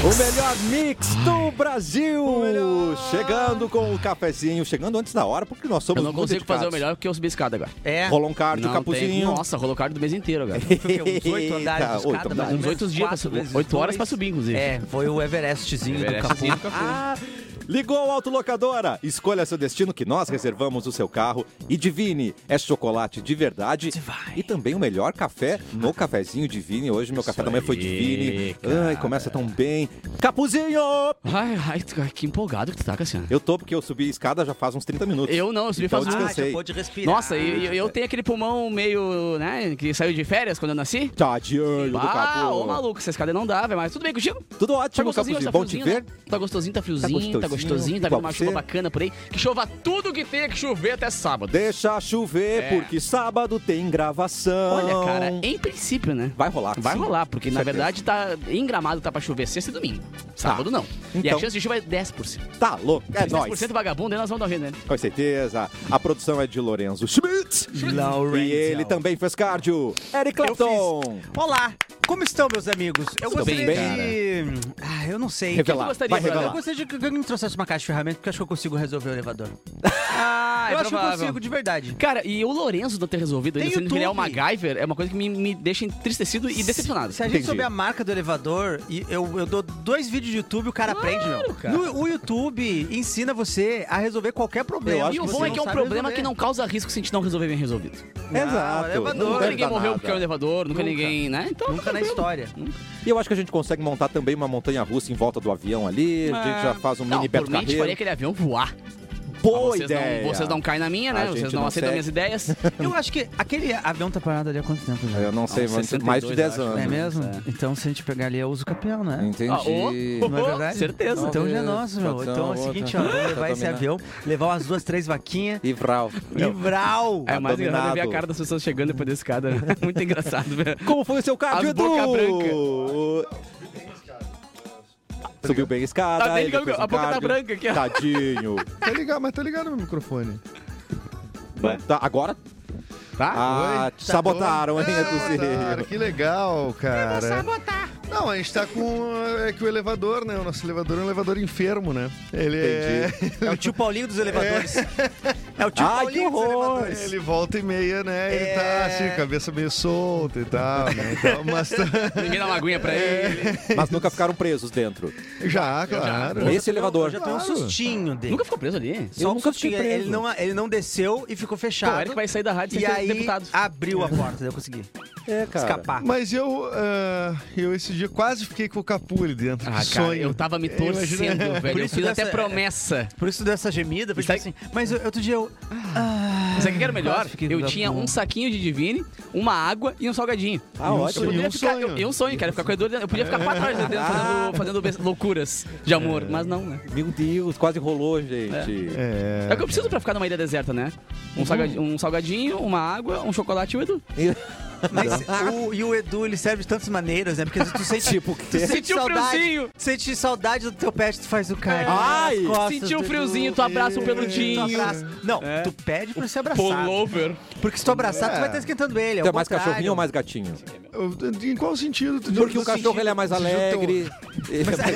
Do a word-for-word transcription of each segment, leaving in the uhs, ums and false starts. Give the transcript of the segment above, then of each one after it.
O melhor mix do Brasil. Melhor. Chegando com o cafezinho, chegando antes da hora, porque nós somos Eu não muito consigo dedicados. fazer o melhor porque eu subi a escada agora. É. Rolou um cardio, Não capuzinho. tem- Nossa, rolou cardio do mês inteiro agora. Uns oito andares de Oito escada, andares. mais ou Uns menos oito dias, pra quatro subir. vezes Oito horas dois. pra subir, inclusive. É, foi o Everestzinho do Capu. Everestzinho do Capu. Ah, ligou a autolocadora. Escolha seu destino que nós reservamos o seu carro. E Divine é chocolate de verdade. Divine. E também o melhor café no cafezinho Divine. Hoje meu café da manhã foi aí, Divine. cara. Ai, começa tão bem. Capuzinho! Ai, ai, tu- que empolgado que tu tá, Cassiano. Eu tô porque eu subi a escada já faz uns trinta minutos. Eu não, eu subi Então faz eu um... Ah, descansei. já pôde respirar. Nossa, e eu, eu tenho aquele pulmão meio, né, que saiu de férias quando eu nasci. Tadinho do Ah, Capu. ô maluco, essa escada não dá, velho, mas tudo bem contigo? Tudo Tá ótimo, gostosinho, Capuzinho. tá Bom te friozinho, ver. né? Tá gostosinho, tá friozinho, tá gostosinho, gostosinho, tá igual vindo uma você. chuva bacana por aí. Que chova tudo que tenha que chover até sábado. Deixa chover, É. porque sábado tem gravação. Olha, cara, em princípio, né? Vai rolar. Vai sim. rolar, porque Com na certeza. verdade tá em Gramado tá pra chover sexta e domingo. Sábado não. E Então- a chance de chuva é dez por cento. Tá louco, é dez por nóis. cento vagabundo, aí nós vamos dar um jeito, né? Com certeza. A produção é de Lorenzo Schmidt. E ele também fez cardio. Eric Clapton. Olá, como estão, meus amigos? Eu Tudo gostaria bem, de... Ah, eu não sei. Revelar. tu gostaria, Vai brother? Eu revelar. gostaria de que alguém me trouxesse uma caixa de ferramentas, porque eu acho que eu consigo resolver o elevador. Ah, eu acho que eu consigo, de verdade. Cara, e o Lourenço não ter resolvido ainda, Tem sendo que ele é o YouTube. MacGyver, é uma coisa que me, me deixa entristecido e decepcionado. Se a gente Entendi. souber a marca do elevador, e eu, eu dou dois vídeos de YouTube, o cara aprende, meu. cara. No, o YouTube ensina você a resolver qualquer problema. Eu acho E o que bom você é que é um sabe problema resolver. que não causa risco se a gente não resolver bem resolvido. Exato. elevador. Não Nunca deve ninguém dar morreu nada. porque é um elevador, nunca, Nunca. ninguém, né? Então, Nunca na história. E eu acho que a gente consegue montar também uma montanha-russa em volta do avião ali. A gente já faz um não, mini por Beto mim, a gente faria Carreiro. aquele avião voar. Boa vocês, ideia. não, vocês não caem na minha, né? A Vocês gente não, não aceitam segue. minhas ideias. Eu acho que aquele avião tá parado ali há quanto tempo já? Eu não sei, Uns mas sessenta e mais de dois, dez eu acho. anos. É mesmo? É. Então, se a gente pegar ali, eu uso o campeão, né? Entendi. Ah, ô, Não é verdade? Certeza. Então já é Talvez, nosso, meu. pode ser Então é uma o seguinte, outra. ó, vamos levar Tá esse dominado. avião, levar umas duas, três vaquinhas E Vral. e vral! É mais engraçado ver a dominado. cara das pessoas chegando depois da escada. né? Muito engraçado, velho. Como foi o seu cardio, As boca Edu? Subiu bem a escada. Tá bem, ele fez a um boca tá cardio. branca aqui, ó. Tadinho. Tá ligado, mas tá ligado no microfone. Tá, agora? Tá? Ah, Oi? te sabotaram, hein, Ah, Edu? cara, que legal, cara. Não, a gente tá com. É que o elevador, né? O nosso elevador é um elevador enfermo, né? Ele é. É o tio Paulinho dos elevadores. É, o tio Ai, Paulinho que dos horror. elevadores. Ele volta e meia, né? Ele É. tá assim, cabeça meio solta e tal, né? Então, mas tá- Ninguém dá uma aguinha pra É. ele. Mas nunca ficaram presos dentro. Já, claro. Nesse elevador. Eu já tenho um Claro. sustinho dele. Nunca ficou preso ali? Só um nunca fiquei sustinho. Ele preso. não, ele não desceu e ficou Pô, fechado. o Eric vai sair da rádio e sem ser aí deputado. abriu a porta, daí eu consegui É, cara. escapar. Mas eu, ah, eu esse dia quase fiquei com o Capu ali dentro. Ah, que cara, sonho. eu tava me Imagina- torcendo, velho. Por Eu isso fiz até dessa- promessa. Por isso deu essa gemida, foi Isso tipo aí- assim. Mas eu- outro dia eu. Ah, Sabe o que era melhor? quase fiquei Eu com tinha Capu. um saquinho de Divine, uma água e um salgadinho. Ah, E um ótimo. Eu poderia E um ficar. sonho. Eu, eu um sonho, cara. Ficar com o Edu, eu podia ficar pra trás dentro fazendo, fazendo be- loucuras de amor, mas não, né? Meu Deus, quase rolou, gente. É. É o que eu preciso pra ficar numa ilha deserta, né? Um salgadinho, um, salgadinho, uma água, um chocolate e o Edu. Mas o, e o Edu, ele serve de tantas maneiras, né? Porque às vezes tu sente. Tipo, tu que- sente Sentiu o saudade, friozinho. sente saudade do teu pet, tu faz o carinho. Ai, nas costas sentiu o do friozinho, Edu. tu abraça o Tu peludinho. abraça. Não, É. tu pede pra ser abraçado. Pullover. Porque se tu abraçar, tu É. vai estar esquentando ele. Tu é ao mais contrário. cachorrinho ou mais gatinho? Eu- Em qual sentido? Tu Porque diz? o cachorro ele é mais alegre. Ele é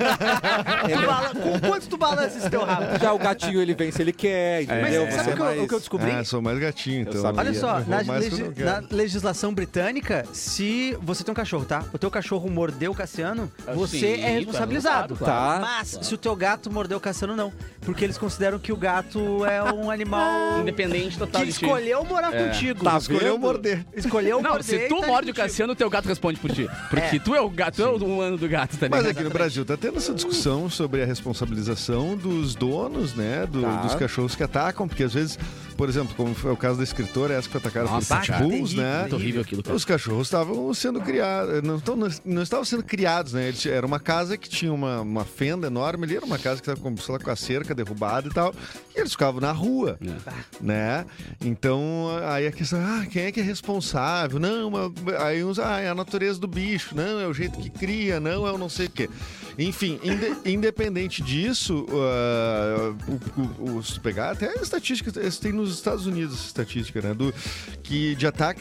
mais- Tu bala- Com quanto tu balança esse teu rabo? Já o gatinho ele vem se ele quer, Mas entendeu? sabe Você o que, eu, é mais... o que eu descobri? Ah, sou mais gatinho, então. sabia. Olha só, Eu vou na, mais legi- quando eu quero. na legislação britânica, se você tem um cachorro, tá? O teu cachorro mordeu o Cassiano, você Sim, é tu é responsabilizado. responsabilizado, claro. Mas se o teu gato mordeu o Cassiano, não. Porque eles consideram que o gato é um animal Independente total que de ti. escolheu morar É. contigo. Tá Escolheu vendo? morder. Escolheu Não, morder se e tu tá morde o contigo. Cassiano, o teu gato responde por ti. Porque É. tu é o gato, tu é o humano do gato também. Mas aqui no Brasil tá tendo essa discussão sobre a responsabilização dos donos, né? do- Tá. Dos cachorros que atacam, porque às vezes, por exemplo, como foi o caso da escritora, essa que foi atacada Nossa, por cara. pitbulls, terrível, né? Muito horrível aquilo, cara. Os cachorros estavam sendo criados, não, tão- não estavam sendo criados, né? Eles, era uma casa que tinha uma, uma fenda enorme ali, era uma casa que estava com, sei lá, com a cerca derrubada e tal, e eles ficavam na rua, É. né? Então, aí a questão, ah, quem é que é responsável? Não, mas- aí uns, ah, é a natureza do bicho, não, é o jeito que cria, não, é o não sei o quê. Enfim, inde- independente disso, uh, o, o, o- se tu pegar até estatísticas, tem nos Estados Unidos essa estatística, né? Do, que de ataques de cães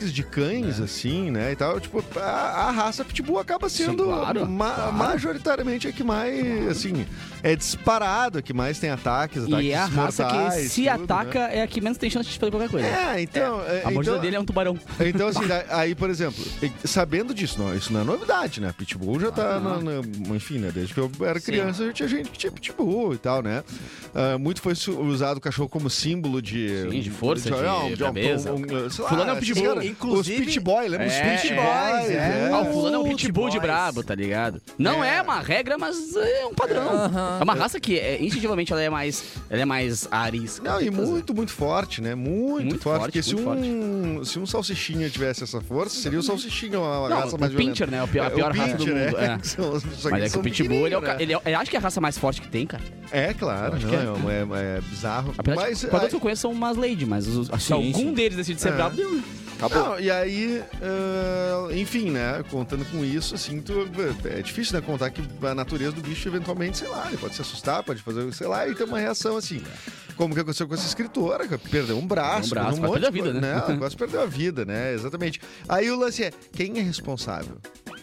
cães, assim, né, e tal, tipo, a, a raça Pitbull acaba sendo Sim, claro, ma- claro. majoritariamente a que mais, assim, é disparado, a que mais tem ataques, ataques E é a raça que, mortais, se tudo, ataca, né? é a que menos tem chance de fazer qualquer coisa. É, então... é, A mordida então, dele é um tubarão. Então, assim, aí, por exemplo, sabendo disso, não, isso não é novidade, né? Pitbull já tá, na, na- enfim, né? Desde que eu era Sim. criança, já tinha gente que tinha Pitbull e tal, né? Ah, muito foi su- usado o cachorro como símbolo de... Sim, de força, de um- braveza. um- um- sei lá, Fulano é um esses pitbull. caras, Inclusive- Os Pit Boy, lembra os É, Pit é, Boys? é. é. Ah, o fulano é um pitbull de Boys. brabo, tá ligado? Não é. É. uma regra, mas é um padrão. Aham. É uma raça que, é, instintivamente, ela é mais, ela é mais arisca. Não, e Tem que fazer. muito, muito forte, né? Muito, Muito forte. forte, Porque se muito um, se um salsichinha tivesse essa força, seria o salsichinha uma Não, raça o mais violenta. Pincher, né? A pior, a É, o pior raça do Pinscher, mundo. é. É. São- só que Mas é eles que são o Pitbull, ele é, o, ca- pequenininhos, ele é, eu acho que é a raça mais forte que tem, cara. né? É, claro. acho Não, que é. é, é- é bizarro. Apesar Mas, de que, quando aí- eu conheço são umas lady, mas os, se Sim, algum sim. deles decide ser É. brabo, deu, né? Acabou. Não, e aí, ah, enfim, né, contando com isso, assim, tu, é difícil, né, contar que a natureza do bicho, eventualmente, sei lá, ele pode se assustar, pode fazer, sei lá, e ter uma reação, assim, como que aconteceu com essa escritora, que perdeu um braço, Um braço, perdeu quase monte perdeu a de vida, coisa, né? Quase perdeu a vida, né, exatamente. Aí o lance é, quem é responsável?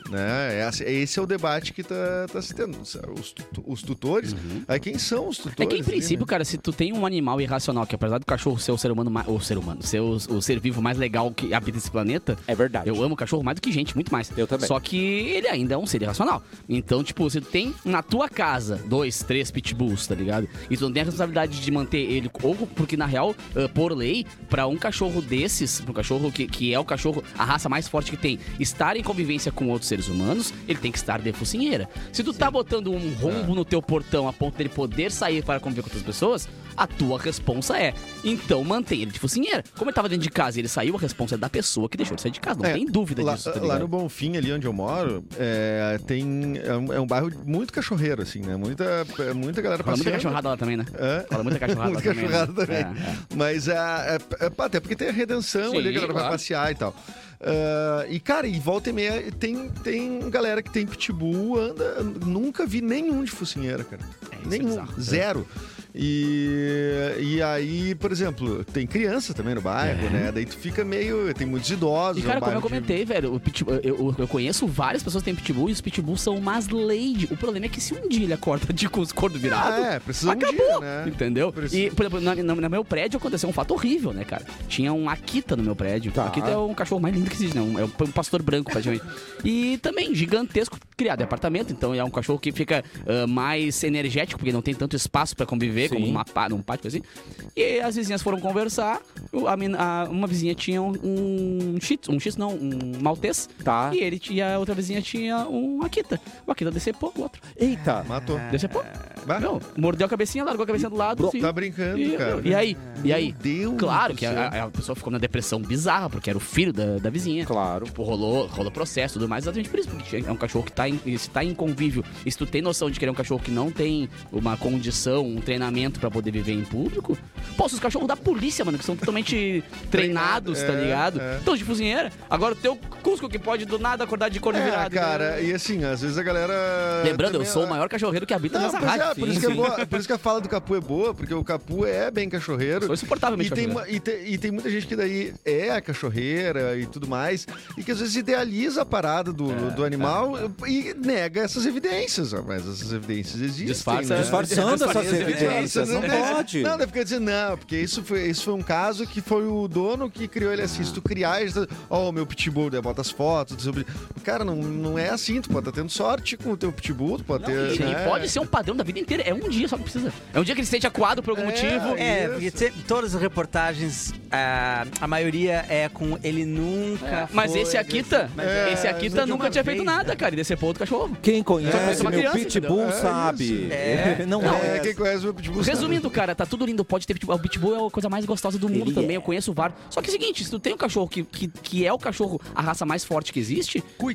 Né? Esse, esse é o debate que tá, tá se tendo. Os, tu- os tutores, aí quem são os tutores? É que, em ali, princípio, né? cara, se tu tem um animal irracional, que apesar do cachorro ser o ser humano, mais, o ser humano, ser o, o ser vivo mais legal que habita esse planeta, É verdade. eu amo cachorro mais do que gente, muito mais. Eu também. Só que ele ainda é um ser irracional. Então, tipo, se tu tem na tua casa dois, três pitbulls, tá ligado? E tu não tem a responsabilidade de manter ele, ou porque, na real, ah, por lei, pra um cachorro desses, pra um cachorro que, que é o cachorro, a raça mais forte que tem, estar em convivência com outros seres humanos, ele tem que estar de focinheira. Se tu tá botando um rombo no teu portão a ponto dele poder sair para conviver com outras pessoas, a tua responsa é, então mantém ele de focinheira. Como ele tava dentro de casa e ele saiu, a responsa é da pessoa que deixou ele sair de casa. Não É, tem dúvida lá, disso, tá lá ligado? no Bonfim, ali onde eu moro, é, tem, é, um, é um bairro muito cachorreiro, assim, né? Muita, é, muita galera Rola muita passeando. cachorrada lá também, né? É. Rola muita cachorrada Muita lá também. cachorrada né? também. É, é. Mas é, é, é, até porque tem a redenção Sim, ali, a galera vai claro. passear e tal. Ah, e, cara, e volta e meia tem, tem galera que tem pitbull, anda. Nunca vi nenhum de focinheira, cara. É, isso é nenhum. bizarro. Zero. E, e aí, por exemplo, tem criança também no bairro, É. né? Daí tu fica meio. Tem muitos idosos. E, é um cara, como eu bairro de- comentei, velho, o pitbull, eu, eu- eu conheço várias pessoas que têm pitbull e os pitbulls são umas lady. O problema é que se um dia ele acorda de com os cornos virados, Ah, é, precisa um acabou, dia, né? entendeu? Precisa- E, por exemplo, na- na- no meu prédio aconteceu um fato horrível, né, cara? Tinha um Akita no meu prédio. Tá. Akita é um cachorro mais lindo que existe, né? Um- É um, um pastor branco, praticamente. E também gigantesco, criado em apartamento, então é um cachorro que fica ah, mais energético, porque não tem tanto espaço pra conviver, Sim. como numa, pá- num pátio assim. E as vizinhas foram conversar, o- a mina- a- uma vizinha tinha um, um shih tzu, um shih tzu não, um maltês, Tá. e ele tinha, a outra vizinha tinha um Akita. O Akita decepou o outro. Eita. Matou. Decepou. Bah, Não, mordeu a cabecinha, largou a cabecinha do lado. Bro, assim. tá brincando, e, cara. E aí? E aí? Meu Deus Claro do que céu. a, a pessoa ficou na depressão bizarra, porque era o filho da, da vizinha. Claro. Tipo, rolou, rolou processo e tudo mais, exatamente por isso. Porque é um cachorro que tá em, se tá em convívio, e se tu tem noção de que ele é um cachorro que não tem uma condição, um treinamento pra poder viver em público, pô, se os cachorros da polícia, mano, que são totalmente treinados, tá é, ligado? é. Então, de cozinheira. Agora o teu Cusco que pode do nada acordar de corno É, virado. cara, né? e assim, às vezes a galera. Lembrando, eu também- sou o maior cachorreiro que habita Não, nessa pois é, rádio. por, isso que é boa, por isso que a fala do Capu é boa, porque o Capu é bem cachorreiro. Sou insuportavelmente E tem, cachorreiro. uma- e, tem, e tem muita gente que daí é a cachorreira e tudo mais, e que às vezes idealiza a parada do, É, do animal e nega essas evidências. ó, Mas essas evidências existem. Disfarça- né? Disfarçando essas Disfarça- evidências. Não É, pode. Não, deve dizer não, porque isso foi, isso foi um caso que foi o dono que criou ele assim. Se tu criar, ó, o meu pitbull, daí bota as fotos. Sobre... Cara, não, não é assim. Tu pode estar tendo sorte com o teu pitbull, tu pode Não, ter. e, né? e pode ser um padrão da vida inteira. É um dia só que precisa. É um dia que ele se sente acuado por algum É, motivo. É, Isso. porque sempre- todas as reportagens, a, a maioria é com ele nunca. É, mas foi esse Akita, Mas é, esse Akita de nunca uma tinha feito vez, nada, né? cara. E decepou outro cachorro. Quem conhece parece uma meu criança, pitbull entendeu? É sabe. isso. É. Não, Não, é. É, quem conhece o pitbull sabe. Resumindo, cara, tá tudo lindo. Pode ter pitbull. O pitbull é a coisa mais gostosa do mundo Ele também. é. Eu conheço vários. Só que é o seguinte, se tu tem um cachorro que, que, que é o cachorro, a raça mais forte que existe, Cuida.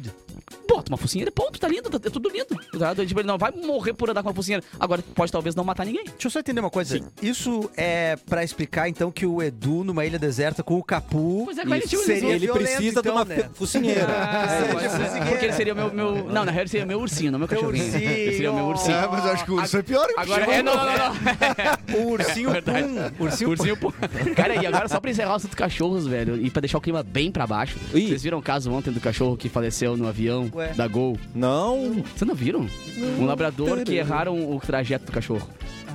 bota uma focinheira, ponto, tá lindo, tá, é tudo lindo. Tá? Tipo, ele não vai morrer por andar com uma focinheira. Agora, pode talvez não matar ninguém. Deixa eu só entender uma coisa. Isso é pra explicar, então, que o Edu, numa ilha deserta, com o Capu... Pois é, mas ele tinha um seria Ele violento, precisa então, de uma né? fe- focinheira. Ah, É, pode isso. ser. Porque ele seria o meu, meu... Não, na real ele seria o meu ursinho, não meu Teu cachorrinho. ursinho. Ele seria o meu ursinho. É, mas eu acho que o urso é pior. hein? Agora, é, não, não, não, não. O ursinho É verdade. pum. Ursinho, Ursinho, pô. Cara, e agora só pra encerrar o assunto cachorros, velho, e pra deixar o clima bem pra baixo. Ih. Vocês viram o caso ontem do cachorro que faleceu no avião Ué. da Gol? Não. Vocês não viram? Um labrador que erraram o trajeto do cachorro.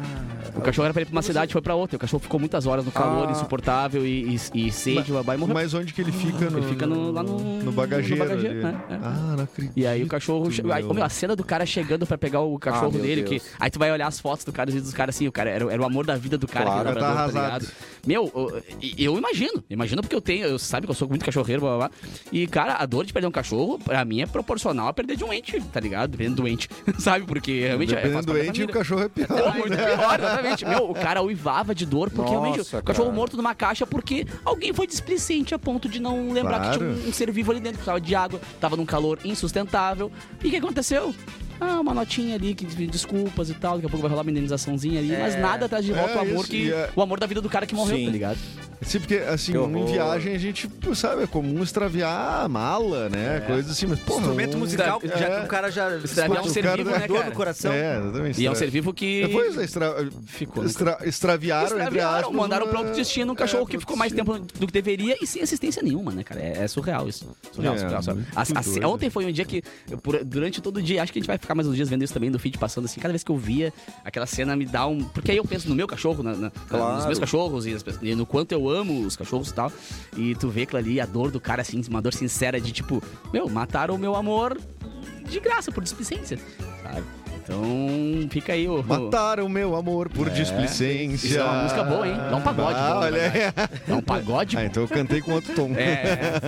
O cachorro era pra ir pra uma cidade e foi pra outra. O cachorro ficou muitas horas no calor, Ah. insuportável e, e, e sede, babá, e morreu. Mas onde que ele fica? No, Ele fica no- lá no- no bagageiro. no bagageiro, ali. né? É. Ah, não acredito. E aí o cachorro... che- Aí, ô, meu, a cena do cara chegando pra pegar o cachorro Ah, meu dele, Deus. que... Aí tu vai olhar as fotos do cara e dos caras assim, o cara era, era o amor da vida do cara, Claro, aquele tá labrador, tá arrasado. ligado? Meu, eu, eu imagino, imagino porque eu tenho, eu sabe que eu sou muito cachorreiro, blá, blá, blá. E, cara, a dor de perder um cachorro, pra mim, é proporcional a perder de um ente, tá ligado? Dependendo do ente, sabe? Porque realmente é Dependendo faz do parte da ente, o família. cachorro é pior. É muito pior, exatamente. Meu, o cara uivava de dor porque Nossa, realmente o cachorro cara. morto numa caixa porque alguém foi displicente a ponto de não lembrar que Claro. tinha um, um ser vivo ali dentro, precisava de água, tava num calor insustentável. E o que aconteceu? Ah, uma notinha ali, que de desculpas e tal, daqui a pouco vai rolar uma indenização,zinha ali, mas nada atrás de volta É, o amor isso, que. e é- O amor da vida do cara que morreu, Sim. tá ligado? Sim, porque assim, Que em horror. viagem a gente, pô, sabe, é comum extraviar a mala, né? Coisas assim, mas porra, Instrumento um- musical, É. já que o cara já... Extraviar um o ser cara vivo, da né, dor cara? no coração. É, exatamente. E é um extra- ser vivo que. Depois extra... Ficou. no extra... extraviaram, entre Extraviaram, aspas, mandaram uma- pro outro destino um É, cachorro que pro ficou mais destino. tempo do que deveria e sem assistência nenhuma, né, cara? É, é surreal isso. Surreal, É, surreal, surreal. muito A- a- doido. ontem foi um dia que, eu, por- durante todo o dia, acho que a gente vai ficar mais uns dias vendo isso também, do feed passando assim, cada vez que eu via aquela cena me dá um... Porque aí eu penso no meu cachorro, na, na- Claro. nos meus cachorros e, as pe- e no quanto eu amo os cachorros e tal. E tu vê aquilo ali, a dor do cara, assim, uma dor sincera de tipo, meu, mataram o meu amor de graça, por displicência, sabe? Então, fica aí o... o- Mataram meu amor por displicência. Isso é uma música boa, hein? Dá um pagode Ah, bom, olha na aí. verdade. Dá um pagode Ah, então eu cantei com outro tom. É.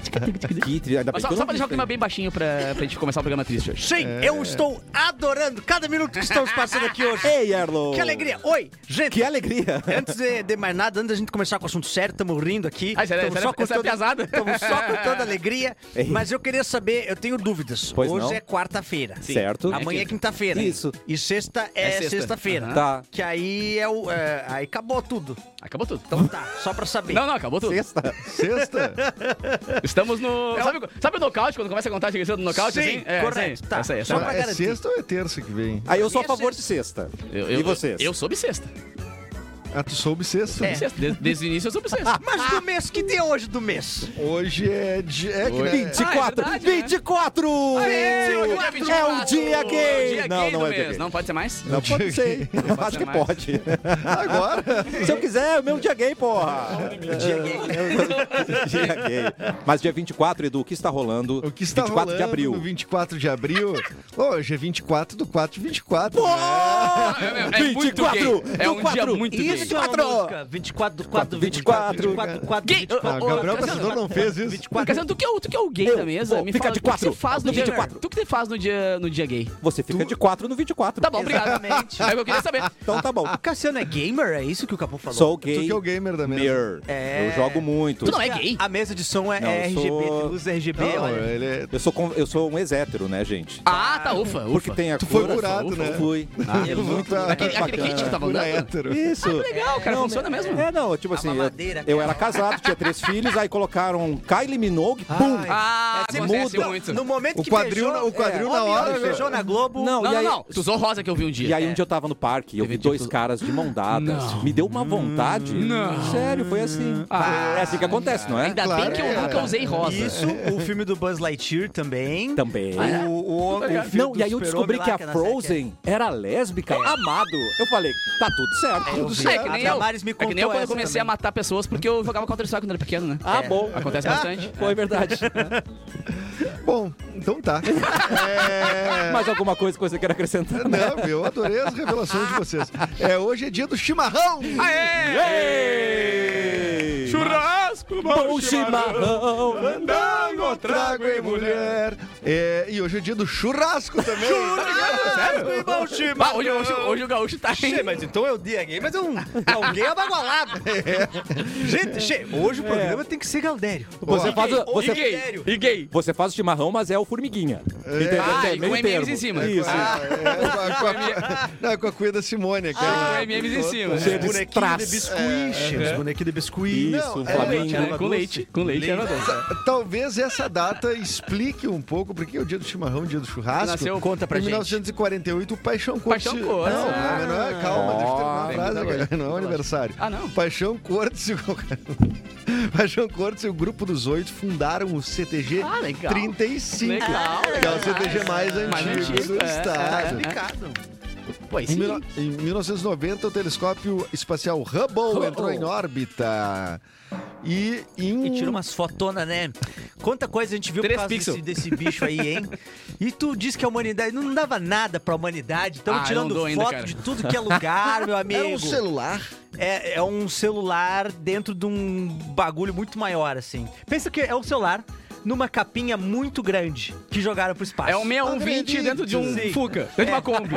Que tri- ainda bem Mas só, que eu só não pra deixar o vi. clima bem baixinho pra, pra gente começar o programa triste hoje. Sim, eu estou adorando cada minuto que estamos passando aqui hoje. Ei, Erlon! Que alegria. Oi, gente. Que alegria! Antes de, de mais nada, antes da gente começar com o assunto sério, estamos rindo aqui. Ah, isso é- Tamo isso é- essa é piazada. Estamos só com toda alegria. Ei. Mas eu queria saber, eu tenho dúvidas. Pois Hoje não? é quarta-feira. Certo. Amanhã é quinta-feira. Isso. E sexta é, É sexta. sexta-feira. Aham. Tá. Que aí é o. é, aí acabou tudo. Acabou tudo. Então tá, só pra saber. Não, não, acabou tudo. Sexta. Sexta? Estamos no. Sabe, sabe o nocaute, quando começa a contagem do nocaute? Sim, assim? É, correto, essa aí, tá. Essa aí, essa Só aí. pra É garantir. sexta ou é terça que vem? Aí eu sou a Minha favor de sexta. Eu, eu, E vocês? Eu soube sexta. Ah, tu soube sexta? É. Sexta. Desde, desde o início eu soube sexta. Mas do mês, que dia é hoje do mês? Hoje é dia... É, que, Hoje- né? vinte e quatro! Ah, é verdade, né? vinte e quatro! Aê, É o vinte e quatro. dia gay! Dia Não, gay não do é dia mês. gay. Não pode ser mais? Não dia pode ser. Pode Acho ser que mais. pode. Agora? Se eu quiser, é o meu dia gay, porra! Dia gay. Dia gay. Mas dia vinte e quatro, Edu, o que está rolando? O que está vinte e quatro rolando de abril. no vinte e quatro de abril? Hoje é vinte e quatro do quatro de vinte e quatro. Ah, é, é muito vinte e quatro gay. É do um dia quatro. muito Isso gay. é uma música. vinte e quatro do quatro do vinte e quatro. vinte e quatro do quatro do Gay. vinte e quatro. Ah, o Ô, Gabriel Cassiano, Passador não fez isso. vinte e quatro. Cassiano, tu que é o, tu que é o gay Eu da mesa, vou me ficar fala, de o que quatro. você faz no No dia... vinte e quatro. Tu que você faz no dia, no dia gay? Você fica de quatro no vinte e quatro. Tá bom, obrigado. Exatamente. É o que eu queria saber. Então tá bom. O Cassiano é gamer? É isso que o Capu falou? Sou Tu gay. que é o gamer da mesa. Mir. É. Eu jogo muito. Tu não é gay? A mesa de som é Não, eu R G B, sou- tem luz R G B, Não, olha. ele é... Eu sou, com- eu sou um ex-hétero, né, gente? Ah, tá, ufa, ufa. Porque tem a Tu cor. foi curado, ufa, né? Fui. Ah, é muito Aquele, aquele bacana. kit que tava Cura andando? hétero. Isso. Legal, cara, Não, funciona mesmo. É, não, tipo assim, eu, mamadeira, eu cara. era casado, tinha três filhos, aí colocaram Kylie Minogue, pum! Ai. Ah, É, acontece muda. muito. No momento O que quadril, beijou, o quadril é, na homem, hora... homem beijou na Globo. Não, Não, e não, aí, não. Tu usou rosa que eu vi um dia. E aí É. um dia eu tava no parque e eu vi Teve dois tipo- caras de mão dadas. Não. Me deu uma vontade. Não. Sério, foi assim. Ah. é assim que acontece, não é? Ainda Claro bem que eu que é. nunca usei rosa. Isso, o filme do Buzz Lightyear também. Também. O, o, o filme Não, do e aí eu descobri Super-Homem que lá, a é na série Frozen era lésbica, amado. Eu falei, tá tudo certo. eu tudo vi. É certo. que nem A eu. Damares me É que nem eu contou quando eu essa comecei a também. matar pessoas porque eu jogava Counter-Strike quando era pequeno, né? Ah, É. bom. Acontece bastante. Foi verdade. Bom, então tá. É... Mais alguma coisa que você quer acrescentar? Não, eu adorei as revelações de vocês. É, hoje é dia do chimarrão. Aê! Ei! Churrasco, Bom chimarrão. Fandango, trago e mulher. É, e hoje é dia do churrasco também. Sério? Irmão Chima. Ah, hoje, hoje, hoje o gaúcho tá Che, mas então é o dia gay, mas é um, alguém abagualado. Gente, che, hoje o programa tem que ser Galdério. Você faz, o- você, E gay. E gay. você faz o chimarrão, mas é o formiguinha. Entendeu? Ah, É e meio com M Ms termo. em cima. Isso. Ah, é, com, a, com, a, não, com a cuia da Simone aqui. Com M Ms em cima. Cheio de Bonequinho strass. de biscuit, che, os bonequinhos de biscuit. Isso, Não, um é, Flamengo. erva Com doce. leite. Com leite, erva doce. Talvez essa data explique um pouco porque é o dia do chimarrão, o dia do churrasco. Nasceu- Conta pra Em gente. mil novecentos e quarenta e oito, o Paixão Cortes... Paixão Cortes, Não, ah. não é, calma, deixa eu terminar a Ó, frase, bem, cara. Não é o aniversário. Ah, não. Paixão Cortes e o... Paixão Cortes e o Grupo dos Oito fundaram o C T G Ah, legal. trinta e cinco. Legal, Que é o C T G mais Mais antigo antigo, do é, estado. é, é. Complicado. Pô, Em, sim. mil- em mil novecentos e noventa, o telescópio espacial Hubble entrou em órbita. E em... E tira umas fotonas, né? Quanta coisa a gente viu Três por causa pixels. desse, desse bicho aí, hein? E tu disse que a humanidade não dava nada pra humanidade. Estamos Ah, eu tirando não dou foto ainda, cara. de tudo que é lugar, meu amigo. Era um celular. É, é um celular dentro de um bagulho muito maior, assim. Pensa que é um celular numa capinha muito grande que jogaram pro espaço. É um sessenta e um vinte Acredito. dentro de um Sim. Fuca, dentro de uma Kombi.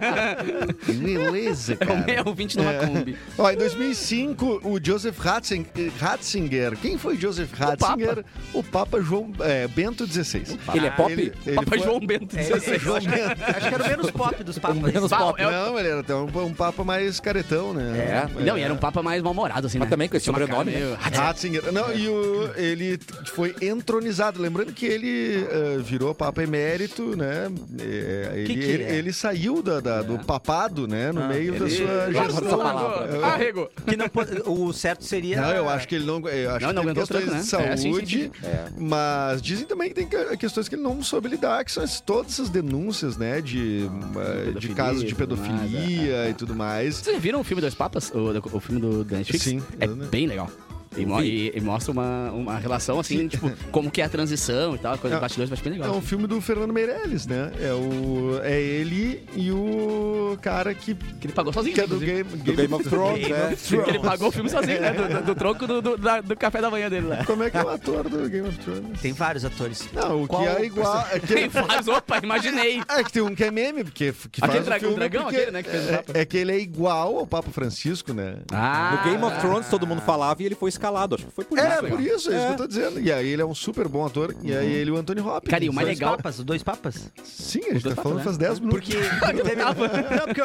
Beleza, É um cara. sessenta e um vinte numa Kombi. Ó, em dois mil e cinco, o Joseph Ratzing- Ratzinger. Quem foi Joseph Ratzinger? O Papa, João é, Bento dezesseis. Ele é pop? Ele, ele Papa foi- João Bento É, dezesseis. é, João Bento. Acho que era o menos pop dos papas. Menos Pau, pop. é o- Não, ele era até um, um Papa mais caretão, né? É. Não, e era um papa mais mal-humorado, assim, Mas né? também com esse Tinha uma sobrenome, cara né? meio- Ratzinger. Não, e o, ele t- foi entronizado. Lembrando que ele eh, virou Papa Emérito, né? É, ele, que ele, é? ele saiu da, da- do papado, né? No meio da Ele- sua Nossa, gestão. essa palavra. Arrego. Que não pode- o certo seria... Não, eu acho que ele não. Eu acho Não, não que tem aguentou questões tranco, de né? É, sim, sim, saúde, sim. É. mas dizem também que tem que- questões que ele não soube lidar, que são as- todas essas denúncias, né? De, eh, de pedofilia casos de e tudo mais, pedofilia é, é, e tudo mais. Vocês já viram o filme Dois Papas? O, o filme do, do Netflix? Sim. É bem legal. E, mo- e- e mostra uma, uma relação assim, tipo, como que é a transição e tal, coisa de É. bastidores, acho bem É legal. um filme do Fernando Meirelles, né? É, o, é ele e o cara que, Que ele pagou sozinho. que é do inclusive. Game, Do Game of Thrones, Game né? of Thrones. Que ele pagou o filme sozinho, né? Do, do, do tronco do, do, da- do café da manhã dele lá. Como é que é o ator do Game of Thrones? Tem vários atores. Não, o Qual que é igual. É Quem que, faz? Opa, imaginei. é que tem um que é meme, porque que Aquele faz o dragão- filme dragão, porque aquele, né, que fez o é, Papa. é que ele é igual ao Papa Francisco, né? Ah, No Game of Thrones todo mundo falava e ele foi escalado. Acho que foi por É, isso. por isso, é isso que eu tô dizendo. E aí ele é um super bom ator. E aí ele e o Anthony Hopkins. Cara, e o mais Dois legal- papas, os dois papas? Sim, a gente dois tá papas, falando né? faz dez minutos. Porque, porque teve... Não, porque eu...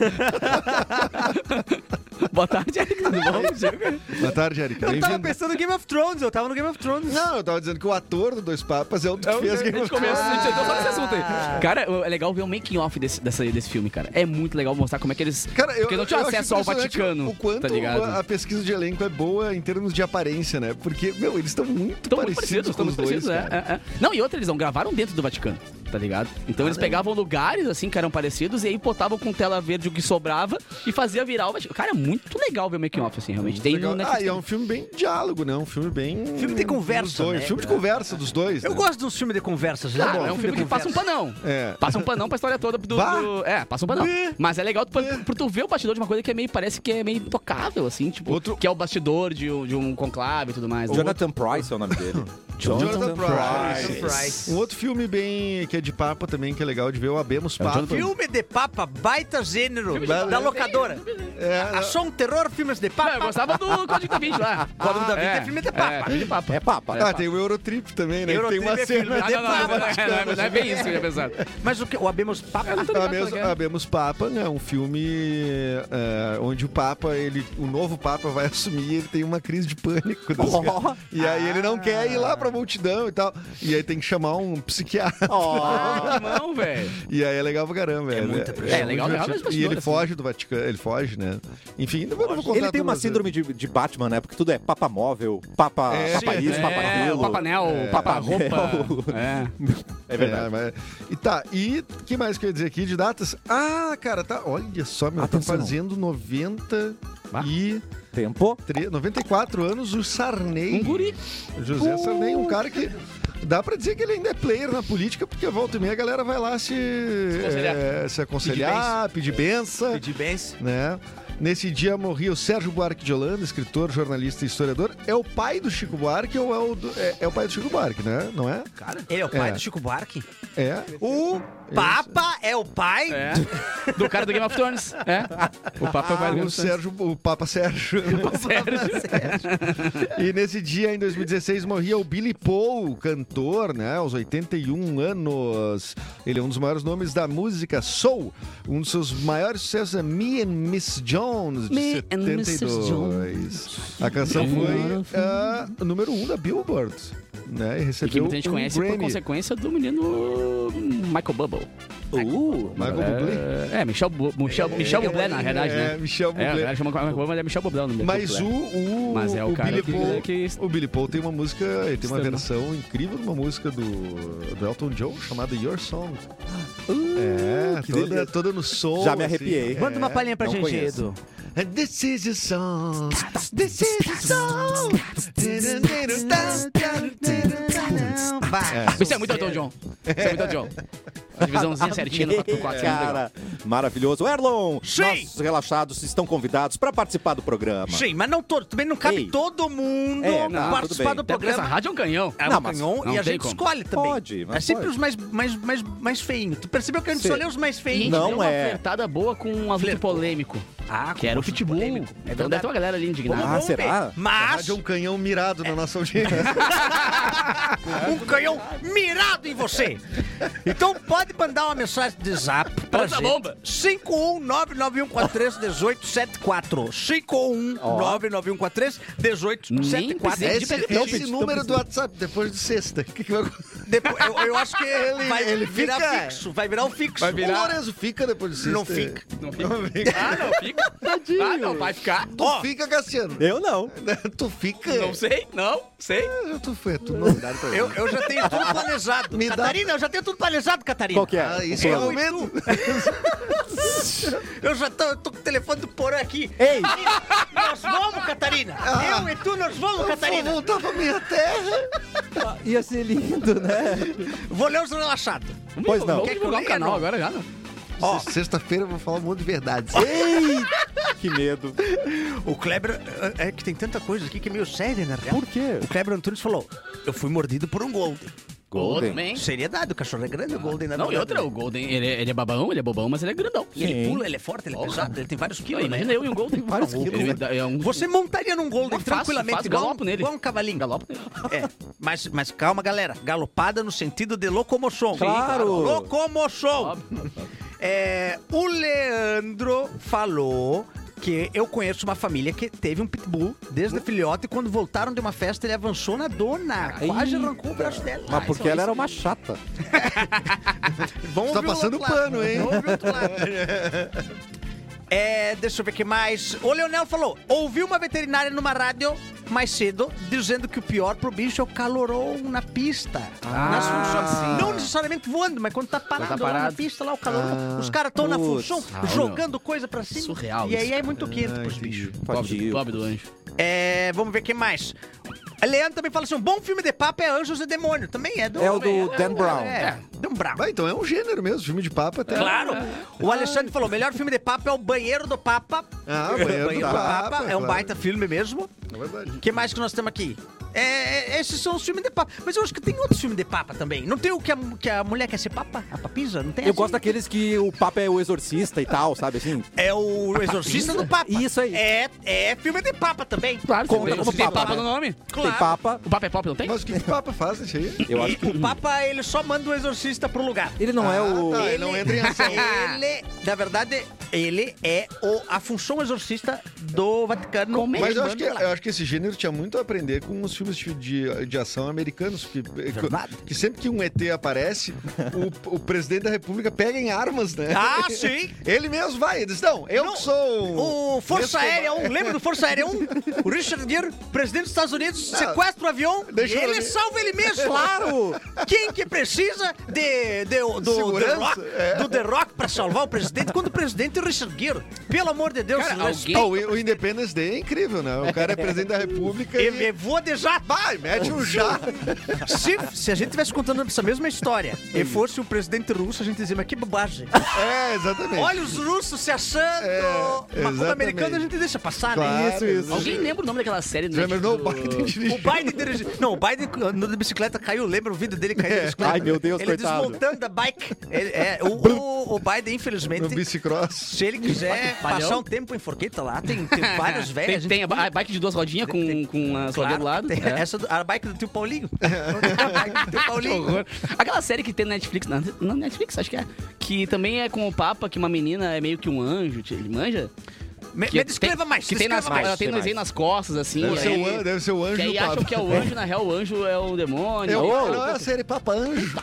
Boa tarde, Eric, tudo bom? Boa tarde, Erika. eu tava Bem-vindo. pensando no Game of Thrones, eu tava no Game of Thrones. Não, eu tava dizendo que o ator do Dois Papas é o que É o fez que a Game gente of começa, Thrones. a gente entrou só nesse assunto Ah. aí. Cara, é legal ver o making off desse, dessa, desse filme, cara. É muito legal mostrar como é que eles... Cara, eu, Porque não tinha eu acho acesso ao impressionante Vaticano, O quanto tá ligado? a, a pesquisa de elenco é boa em termos de aparência, né? Porque, meu, eles estão muito Estão muito parecidos, parecidos, com estão os muito dois, parecidos, é, cara. é, é. Não, e outra, eles não gravaram dentro do Vaticano, tá ligado? Então eles pegavam lugares, assim, que eram parecidos e aí botavam com tela verde o que sobrava e fazia virar o Vaticano. Cara, é muito legal ver o making off, assim, realmente. Tem Legal. no Ah, Netflix. e é um filme bem diálogo, né? Um filme bem... Filme de conversa, dos dois. né? Filme de conversa dos dois, Eu né? gosto de uns filmes de conversas. já Claro, bom, é um filme de que passa um conversa. panão. É. Passa um panão pra história toda do. Vá. do- é, passa um panão. Mas é legal pra, pra tu ver o bastidor de uma coisa que é meio, parece que é meio intocável, assim, tipo, Outro- que é o bastidor de, um- de um conclave e tudo mais. Jonathan Price é o nome dele. Jonathan Price. Price. Um outro filme bem... que é de Papa também, que é legal de ver, o Abemos É o Papa. Jonathan- Filme de papa, baita gênero Filme da, de- da locadora. É, Achou um terror, filmes de Não, papa? eu gostava do Código da Vinci lá. Código da Vinci é filme de papa. É, filme de papa. É papa. Ah, tem o Eurotrip também, né? Que tem Eurotrip uma é filme cena... de Ah, não, não, não, não, papa. não, não, não é bem isso que eu ia pensar. Mas o que? O Abemos Papa? Eu não tô ligado Abemos, qual que é. Abemos Papa é um filme é, onde o Papa, ele, o novo Papa vai assumir e ele tem uma crise de pânico. das Oh. caras. E aí ele não quer ir lá pra multidão e tal. E aí tem que chamar um psiquiatra. Ah, não, velho. E aí é legal pra caramba, velho. muita É, pressão. É, legal, legal divertido. nos E ele bastidores, foge do Vaticano, ele foge, né? Enfim, não vou, não vou contar Ele tem uma todas as- síndrome de, de Batman, né? Porque tudo é papa móvel, papa, É, papa sim, isso, papa É, aquilo. Papa Nel, Papa Roupa. É. É verdade. É, mas- E tá, e o que mais que eu ia dizer aqui de datas? Ah, cara, tá. Olha só, meu, tá Atenção. fazendo noventa e Tempo. tre- noventa e quatro anos o Sarney. Um guri. José Sarney, um cara que dá pra dizer que ele ainda é player na política, porque volta e meia a galera vai lá se, aconselhar. é, se aconselhar, pedir benção, Pedir bens. né? Nesse dia morria o Sérgio Buarque de Holanda, escritor, jornalista e historiador. É o pai do Chico Buarque ou é o, do, é, é o pai do Chico Buarque, né? Não é? Cara, ele é o pai É. do Chico Buarque? É. O Papa é o pai? É. Do cara do Game of Thrones. É. O Papa é o pai do Game O of Thrones. Sérgio, o Papa Sérgio. Sério. E nesse dia, em dois mil e dezesseis, morria o Billy Paul, cantor, né? Aos oitenta e um anos. Ele é um dos maiores nomes da música soul. Um dos seus maiores sucessos é Me and Miss Jones, de Me and setenta e missus dois. Jones. A canção foi ah, número um da Billboard, né? E E que recebeu muita gente um conhece por Grammy. consequência do menino Michael Bubble. Uh, Michael Bublé. É, é, Michel, Bu- Michel, Michel Bublé, na realidade, É, né? Michel É, a Bublé. galera chama Michael Bubble, mas é Michel Bublé o nome dele. Mas o, Bublé. o, Mas é o cara Billy que- Paul, que- o Billy Paul tem uma música, ele tem uma Estando. versão incrível de uma música do, do Elton John chamada Your Song. é, que toda, delícia. toda no som. Já me arrepiei. assim. Manda uma palhinha pra não gente, conheço. Edu. And This is your song. This is your song. Vai. Isso é muito Elton John. Isso é muito Elton John. A divisãozinha certinha no quatro por quatro. Cara, maravilhoso. Erlon, Sim. nossos relaxados estão convidados para participar do programa. Sim, mas não todo, também não cabe Ei. todo mundo É, não, participar tudo bem. do Até porque essa programa. rádio é um canhão. É Não, um mas canhão não e a tem gente como. escolhe também. Pode, mas é sempre pode. os mais, mais, mais, mais feinhos. Tu percebeu que a gente Sim. escolheu os mais E a feinhos? gente Não deu uma é. flertada boa com um assunto Flertou. polêmico. Ah, Que era o com Pitbull. polêmico. É Então verdade. deve ter uma galera ali indignada. Ah, Vamos será? ver. A Mas rádio é um canhão mirado na nossa audiência. um canhão mirado em você. Então pode mandar uma mensagem de zap pra Bota a gente. bomba. cinco um nove nove um quatro três um oito sete quatro. cinco um nove nove um quatro três um oito sete Nem quatro. precisa Esse, Não, esse pedi- número do WhatsApp, depois de sexta. O que, que vai acontecer? Depois, eu, eu acho que Ele- vai ele virar fica- fixo. Vai virar um fixo. Vai virar- O Lorenzo fica depois de sexta. Não fica. Não fica. Ah, não fica. Ah, não, vai ficar. Tu Ó. fica, Cassiano. Eu não. Tu fica. Não sei, não, sei. Tu foi, tu não. Eu, eu já tenho tudo planejado. Me dá- Catarina, eu já tenho tudo planejado, Catarina. Qual que é? Ah, isso é o momento. Eu já tô, eu tô com o telefone do Porã aqui. Ei, Nós vamos, Catarina. Ah. Eu e tu, nós vamos, Vou Catarina. voltar pra minha terra. ia ser lindo, né? Vou ler os relaxados. Pois não. Vamos Quer que eu divulgar o leia, canal não? agora já, não? Ó. Sexta-feira eu vou falar um monte de verdades. Ei, que medo. O Kleber... É é que tem tanta coisa aqui que é meio séria, na real. Por quê? O Kleber Antunes falou, eu fui mordido por um Golden. Golden. Também. Seriedade, o cachorro é grande, o Golden na Não, e verdade. outra, o Golden, ele é, ele é babão, ele é bobão, mas ele é grandão. E ele Sim. pula, ele é forte, ele é Porra. pesado, ele tem vários Não, quilos, né? imagina eu e um Golden. Vários Ele quilos, me né? dá- é um... Você montaria num Golden Fácil, tranquilamente, fácil, igual, um, galopo nele. igual um cavalinho. Galopo nele. É, mas, mas calma, galera. Galopada no sentido de locomoção. Claro. Locomoção. É, o Leandro falou que eu conheço uma família que teve um pitbull desde filhote e quando voltaram de uma festa ele avançou na dona. Quase arrancou o braço dela. Mas porque ela era uma chata. Vamos Tá ouvir o passando outro lado. pano, hein? Vamos ouvir o outro lado. É, deixa eu ver o que mais. O Leonel falou: ouvi uma veterinária numa rádio mais cedo dizendo que o pior pro bicho é o calorão na pista. Ah, nas funções. sim. Não necessariamente voando, mas quando tá parado, Quando tá lá na parado. pista, lá o calor. Ah, os caras estão na putz. função Ah, jogando coisa pra cima. Surreal E aí isso. é muito quente Ah, pros entendi. bichos. Pobre, Tadinho. pobre do anjo. É, vamos ver o que mais. A Leandro também fala assim: um bom filme de papo é Anjos e Demônio. Também é do. É o do Dan Brown. É, Dan Brown. Vai, então é um gênero mesmo, filme de papo até. Claro! O Alexandre falou: o melhor filme de Papa é o Banheiro do Papa. Ah, o Banheiro do Papa, É um claro. baita filme mesmo. É verdade. O que mais que nós temos aqui? É, é, esses são os filmes de Papa. Mas eu acho que tem outros filmes de Papa também. Não tem o que a, que a mulher quer ser Papa? A papisa? Não tem Eu assim? gosto daqueles que o Papa é o exorcista e tal, sabe assim? É o Exorcista do Papa. Isso aí. É, é filme de Papa também. Claro, Conta tem, como tem papa, papa né? no nome. Claro. Tem Papa. O Papa é pop, não tem? Mas o que que o Papa faz isso aí? Eu acho E que o Papa, ele só manda o Exorcista pro lugar. ele não é o... tá. ele não entra em ação. Ele, na verdade, ele é o, a função exorcista do Vaticano. Como é? Mas eu Ele acho, que, manda lá. eu acho que esse gênero tinha muito a aprender com os filmes de, de, de ação americanos. Que, Verdade. que sempre que um E T aparece, o, o presidente da república pega em armas, né? Ah, sim. Ele mesmo vai. Ele diz, não, eu Não, que sou... O Força Escobar. Aérea um, lembra do Força Aérea um? O Richard Gere, presidente dos Estados Unidos, sequestra o avião Deixa e eu ele ver. salva ele mesmo. Claro! Quem que precisa de, de- do, The Segurança, Rock, é. do The Rock pra salvar o presidente quando o presidente é o Richard Gere? Pelo amor de Deus, Cara, respeita alguém- Ah, o, o Independence Day é incrível, né? O cara é presidente da República E, e... e voa de jato. Vai, mete um jato. Se, se a gente tivesse contando essa mesma história e fosse o presidente russo, a gente dizia, mas que bobagem. É, exatamente. Olha os russos se achando. É, Mas quando exatamente. americano a gente deixa passar, Claro, né? Isso, isso. Alguém lembra o nome daquela série do Já imaginou o Netflix Biden do- dirigindo? O Biden dirigindo. Não, o Biden andando de bicicleta caiu. Lembra o vídeo dele caindo de bicicleta? Ai, meu Deus, Ele coitado. desmontando da bike. Ele- é, o, o, o Biden, No infelizmente, bicicross. se ele quiser Balhão? passar um tempo em Forqueta lá, tem, tem várias Tem, velhas. tem a ba- a bike de duas rodinhas com, com a Claro, do lado. tem É. essa do, a bike do tio Paulinho. A bike do tio Que Paulinho. horror. Aquela série que tem na Netflix, na, na Netflix, acho que é. Que também é com o Papa, que uma menina é meio que um anjo, ele manja? Me, Que me descreva tem, mais. Que tem nas, descreva mais. ela tem mais. desenho nas costas, assim. Deve e ser, aí- o, an- deve ser o anjo Que aí do acham Papa. que é o anjo, na real o anjo é o demônio. É o- Oh, não, é a série Papa Anjo.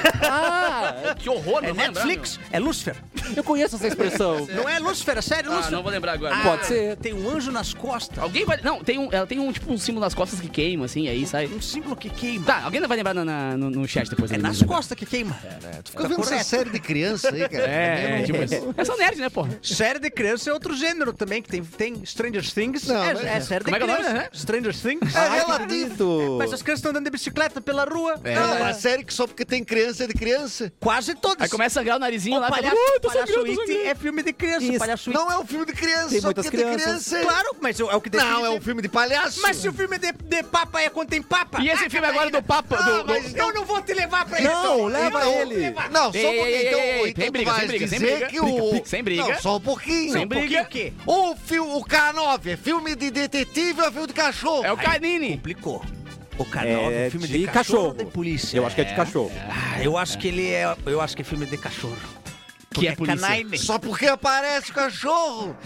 Ah, que horror, É não vou lembrar, Netflix, é Lúcifer. Eu conheço essa expressão. Não é Lúcifer, é sério, meu. Ah, Lúcifer. não vou lembrar agora. Ah, Pode ser. Tem um anjo nas costas. Alguém vai... Não, tem um, ela tem um tipo um símbolo nas costas que queima, assim, aí sai... Um símbolo que queima. Tá, alguém vai lembrar na- na- no, no chat depois. É aí, nas né? costas que queima. Tu fica vendo essa série de criança aí, cara. É, é, tipo isso. É só nerd, né, porra? Série de criança é outro gênero também, que tem, tem Stranger Things. Não, é, mas- é série de Como é que é o nome, criança. né? Stranger Things. É relativo. Mas as crianças estão andando de bicicleta pela rua. É. Não, uma série que só porque tem criança é de criança. Quase todas. Aí começa a sangrar o narizinho O lá. palhaço, fala, "Uh, tô palhaço sangrando, tô It sangrando." é filme de criança. Isso. Palhaço It. Não é um filme de criança, Tem só muitas porque é de crianças. criança. Claro, mas é o que define. Não, é um filme de palhaço. Mas se o filme de, de papa é quando tem papa. E esse Ah, filme agora do Papa... Ah, do- do- mas eu não vou te levar pra isso. Não, leva Eu não vou ele. te levar. Não, só um Ei, ei, pouquinho. ei, Então, ei, ei, então sem tu briga, vais sem briga, sem dizer briga. que o... Sem briga. Não, só um pouquinho. Sem briga. O quê? O, filme, o K nove é filme de detetive ou é filme de cachorro? É o Canini. Complicou. O canal É é filme de de cachorro, cachorro. de polícia. Eu acho que é de cachorro. Ah, eu acho que ele é. Eu acho que é filme de cachorro. Que é polícia. canine. Só porque aparece o cachorro.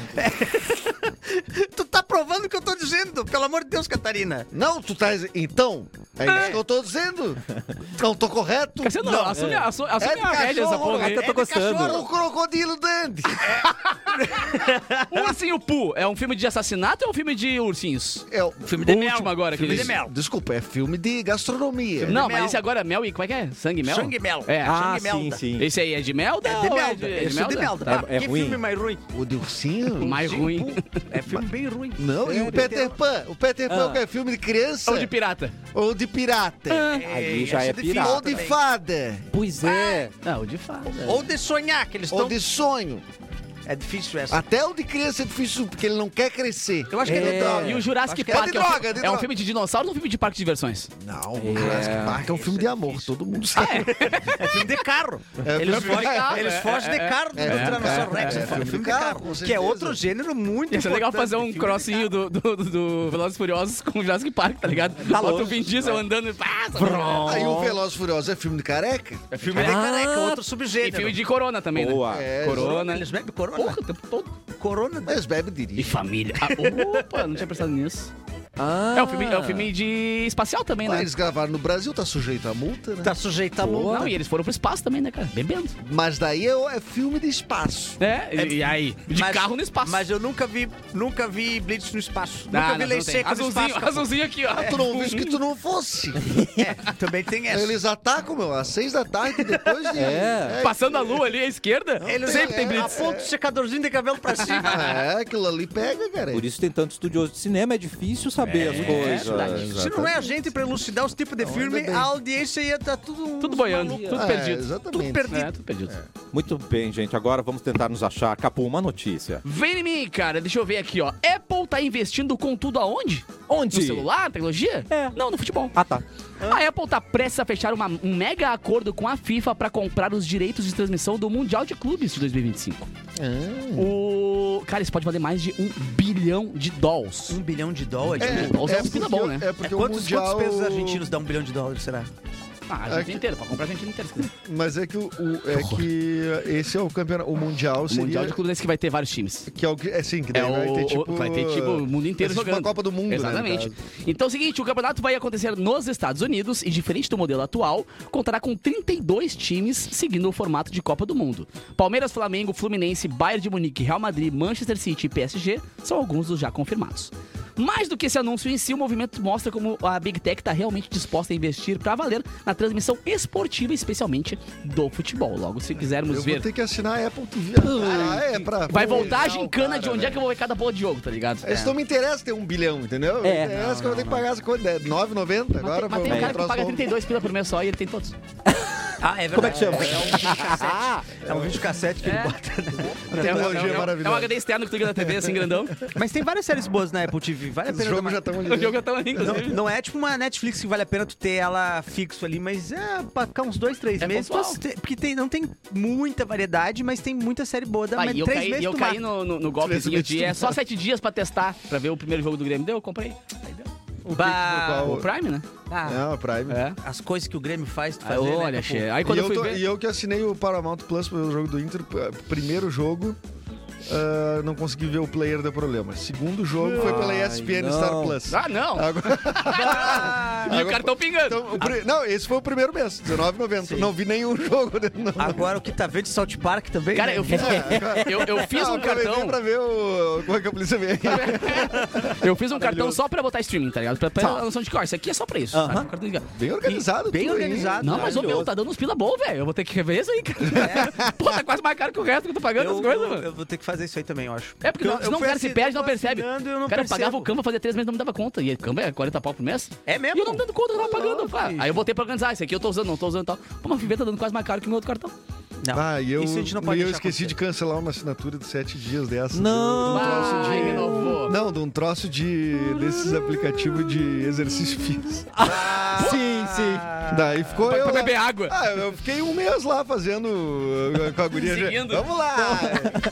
Tu tá provando o que eu tô dizendo, pelo amor de Deus, Catarina. Não, tu tá... Então, é isso que eu tô dizendo. Não tô correto. Cassiano, Não, assume, é. assume, assume É de a rédea dessa cachorro, porra aí. até tô É de gostando. cachorro. O crocodilo Dandy. O Ursinho Poo é um filme de assassinato ou é um filme de ursinhos? É o Filme O de mel. último agora, Filme que de eles- mel. Desculpa, é filme de gastronomia. Não, mel. mas esse agora é mel e como é que é? Sangue e mel? Sangue e mel. É. Ah, Sangue sim, melda. sim. Esse aí é de melda? É de ou melda. É de, Esse é de melda. É- Ah, é que ruim. filme mais ruim? O de ursinho? Mais Sim, ruim. pô. É filme bem ruim. Não, e o Sério? Peter Pan? O Peter Pan Ah. que é filme de criança? Ou de pirata? Ou de pirata? Ali já essa é difícil pirata. Ou de também. fada? Pois é. Não, o de fada. Ou de sonhar, que eles Ou estão. de sonho? É difícil essa. Até o de criança é difícil, porque ele não quer crescer. Eu acho que é, É. de droga. E o Jurassic Acho que Park é de é, um fi- droga, é de é um droga. filme de dinossauro ou um filme de parque de diversões? Não, o Jurassic Park é um filme de amor, todo mundo sabe. É filme de carro. É eles filme de fogem, carro, eles é, fogem é, de carro do é, Tiranossauro é, Rex. é, É, é filme filme de de carro, carro. com Que é certeza. outro gênero muito Ia ser legal importante, fazer um filme de crossinho do, do, do, do Velozes e Furiosos com o Jurassic Park, tá ligado? Tá Bota o louco. Vin Diesel andando e passa. Aí o Velozes e Furiosos é filme de careca? É filme de Ah. careca, outro E subgênero. filme de corona também, Boa. né? É, Corona. Eles bebem corona. Porra, o tempo todo. Corona. Mas bebe E dirige. família. Ah, opa, não tinha pensado nisso. Ah. É um filme, é um filme de espacial também, Ah, né? eles gravaram no Brasil, tá sujeito a multa, né? Tá sujeito a multa. Não, e eles foram pro espaço também, né, cara? Bebendo. Mas daí é, é filme de espaço. É, e, e aí? De Mas- carro no espaço. Mas eu nunca vi, nunca vi Blitz no espaço. Ah, nunca vi não, lei não tem. seca no azulzinho, espaço. azulzinho aqui, ó. Tu não viste que tu não fosse. É, também tem essa. Eles atacam, meu, às seis da tarde, depois de... É. Passando a lua ali à esquerda, Eles sempre tem é, blitz. apontam o secadorzinho de cabelo pra cima. É, aquilo ali pega, cara. Por isso tem tanto estudioso de cinema, é difícil saber as coisas. verdade. Se não é a gente pra elucidar os tipos de Não, filme, ainda bem. a audiência ia estar tudo... Tudo boiando, maluco. tudo É, perdido. exatamente. Tudo perdido. É, tudo perdido. Muito bem, gente. Agora vamos tentar nos achar. Capu, uma notícia. Vem em mim, cara. Deixa eu ver aqui, ó. Apple tá investindo com tudo aonde? Onde? No celular, tecnologia? É. Não, no futebol. Ah, tá. A Apple tá prestes a fechar uma- um mega acordo com a FIFA pra comprar os direitos de transmissão do Mundial de Clubes de dois mil e vinte e cinco. O... Cara, isso pode valer mais de um bilhão de dólares. Um bilhão de dólares? É, É, dólares é um pila bom, né? É porque o quantos, Mundial... quantos pesos argentinos dá um bilhão de dólares, será? Ah, a É gente que- inteira, pode comprar a gente inteira. se quiser. Mas é que o, o- é que esse é o campeonato, o mundial O seria Mundial de Clubes é esse que vai ter vários times. que é o que é sim, que É daí vai o, ter o- tipo vai ter tipo o mundo inteiro é tipo jogando. a Copa do Mundo, Exatamente. né, no caso. Então é o seguinte, o campeonato vai acontecer nos Estados Unidos e diferente do modelo atual, contará com trinta e dois times seguindo o formato de Copa do Mundo. Palmeiras, Flamengo, Fluminense, Bayern de Munique, Real Madrid, Manchester City e P S G são alguns dos já confirmados. Mais do que esse anúncio em si, o movimento mostra como a Big Tech está realmente disposta a investir pra valer na transmissão esportiva, especialmente do futebol. Logo, se quisermos Eu ver... vou ter que assinar a Apple T V. Ah, é pra... Vai voltar a Legal, gincana cara, de onde é que eu vou ver cada bola de jogo, tá ligado? Isso não me interessa ter um bilhão, entendeu? É. Me interessa que eu vou ter que pagar essa coisa. nove reais e noventa centavos. Agora Mas tem um vamos cara que troço paga novo. trinta e dois pila por mês só e ele tem todos. Ah, é verdade. Como é que chama? É um vídeo cassete que ele bota. Tecnologia é, é, é, maravilhosa. é um H D externo que tu liga na T V, assim, grandão. Mas tem várias séries boas na Apple T V. Vale a Os pena. jogos dar já uma- estão O ali. jogo já tá ali, Não, inclusive. não é tipo uma Netflix que vale a pena tu ter ela fixo ali, mas é pra ficar uns dois, três É meses. pontual. tu assiste- porque tem, não tem muita variedade, mas tem muita série boa. Dá Ah, mas e eu três caí, meses e eu tu caí mata. no, no, no golpezinho de é só sete dias pra testar, pra ver o primeiro jogo do Grêmio. Deu, eu comprei. Aí deu. Bah, O Prime, né? ah, Não, Prime. É. as coisas que o Grêmio faz, tu Aí, fazer, olha, né, che... pô? Aí quando e, eu eu fui tô- ver... e eu que assinei o Paramount Plus pelo jogo do Inter, p- primeiro jogo, ah, não consegui ver o player, deu problema. Segundo jogo foi pela E S P N Ai, Star não. Plus. Ah, não! Agora, E o agora- cartão pingando. então, o pri- Não, esse foi o primeiro mês, dezenove reais e noventa centavos. Não vi nenhum jogo. né? Não. Agora o que tá vendo de South Park também, Cara, né? eu fiz, eu, eu fiz Ah, um aproveitei cartão... pra ver o... como é que a polícia vem. Eu fiz um cartão só pra botar streaming, tá ligado? Pra, pra a noção de que, ó, isso aqui é só pra isso. Aham. sabe? Um cartão de- Bem organizado. Bem tudo, hein? organizado. Não, mas ô, meu, Maravilhoso. tá dando uns pila boa, velho. Eu vou ter que rever isso aí, cara. Pô, tá quase mais caro que o resto que eu tô pagando Eu, as coisas, eu, mano. eu vou ter que fazer isso aí também, eu acho. É porque eu- senão eu o cara fui se perde e não assinando, percebe. assinando, eu não Cara, eu percebo. pagava o Canva fazia três meses e não me dava conta. E o Canva é quarenta pau por mês. É mesmo? E eu não me dando conta, eu tava pagando. louco, pá. bicho. Aí eu botei pra organizar. Esse aqui eu tô usando, não tô usando e tal. Pô, mas o Viver tá dando quase mais caro que o meu outro cartão. Não, Ah, e eu, isso a gente não pode e eu deixar esqueci de acontecer. cancelar uma assinatura de sete dias dessa. Não. De um troço Ai, de... renovou. Não, de um troço de... desses aplicativos de exercício físico. Sim, sim. Daí ficou Pra, eu pra lá. beber água. Ah, eu fiquei um mês lá fazendo uh, com a guria. Seguindo. Vamos lá!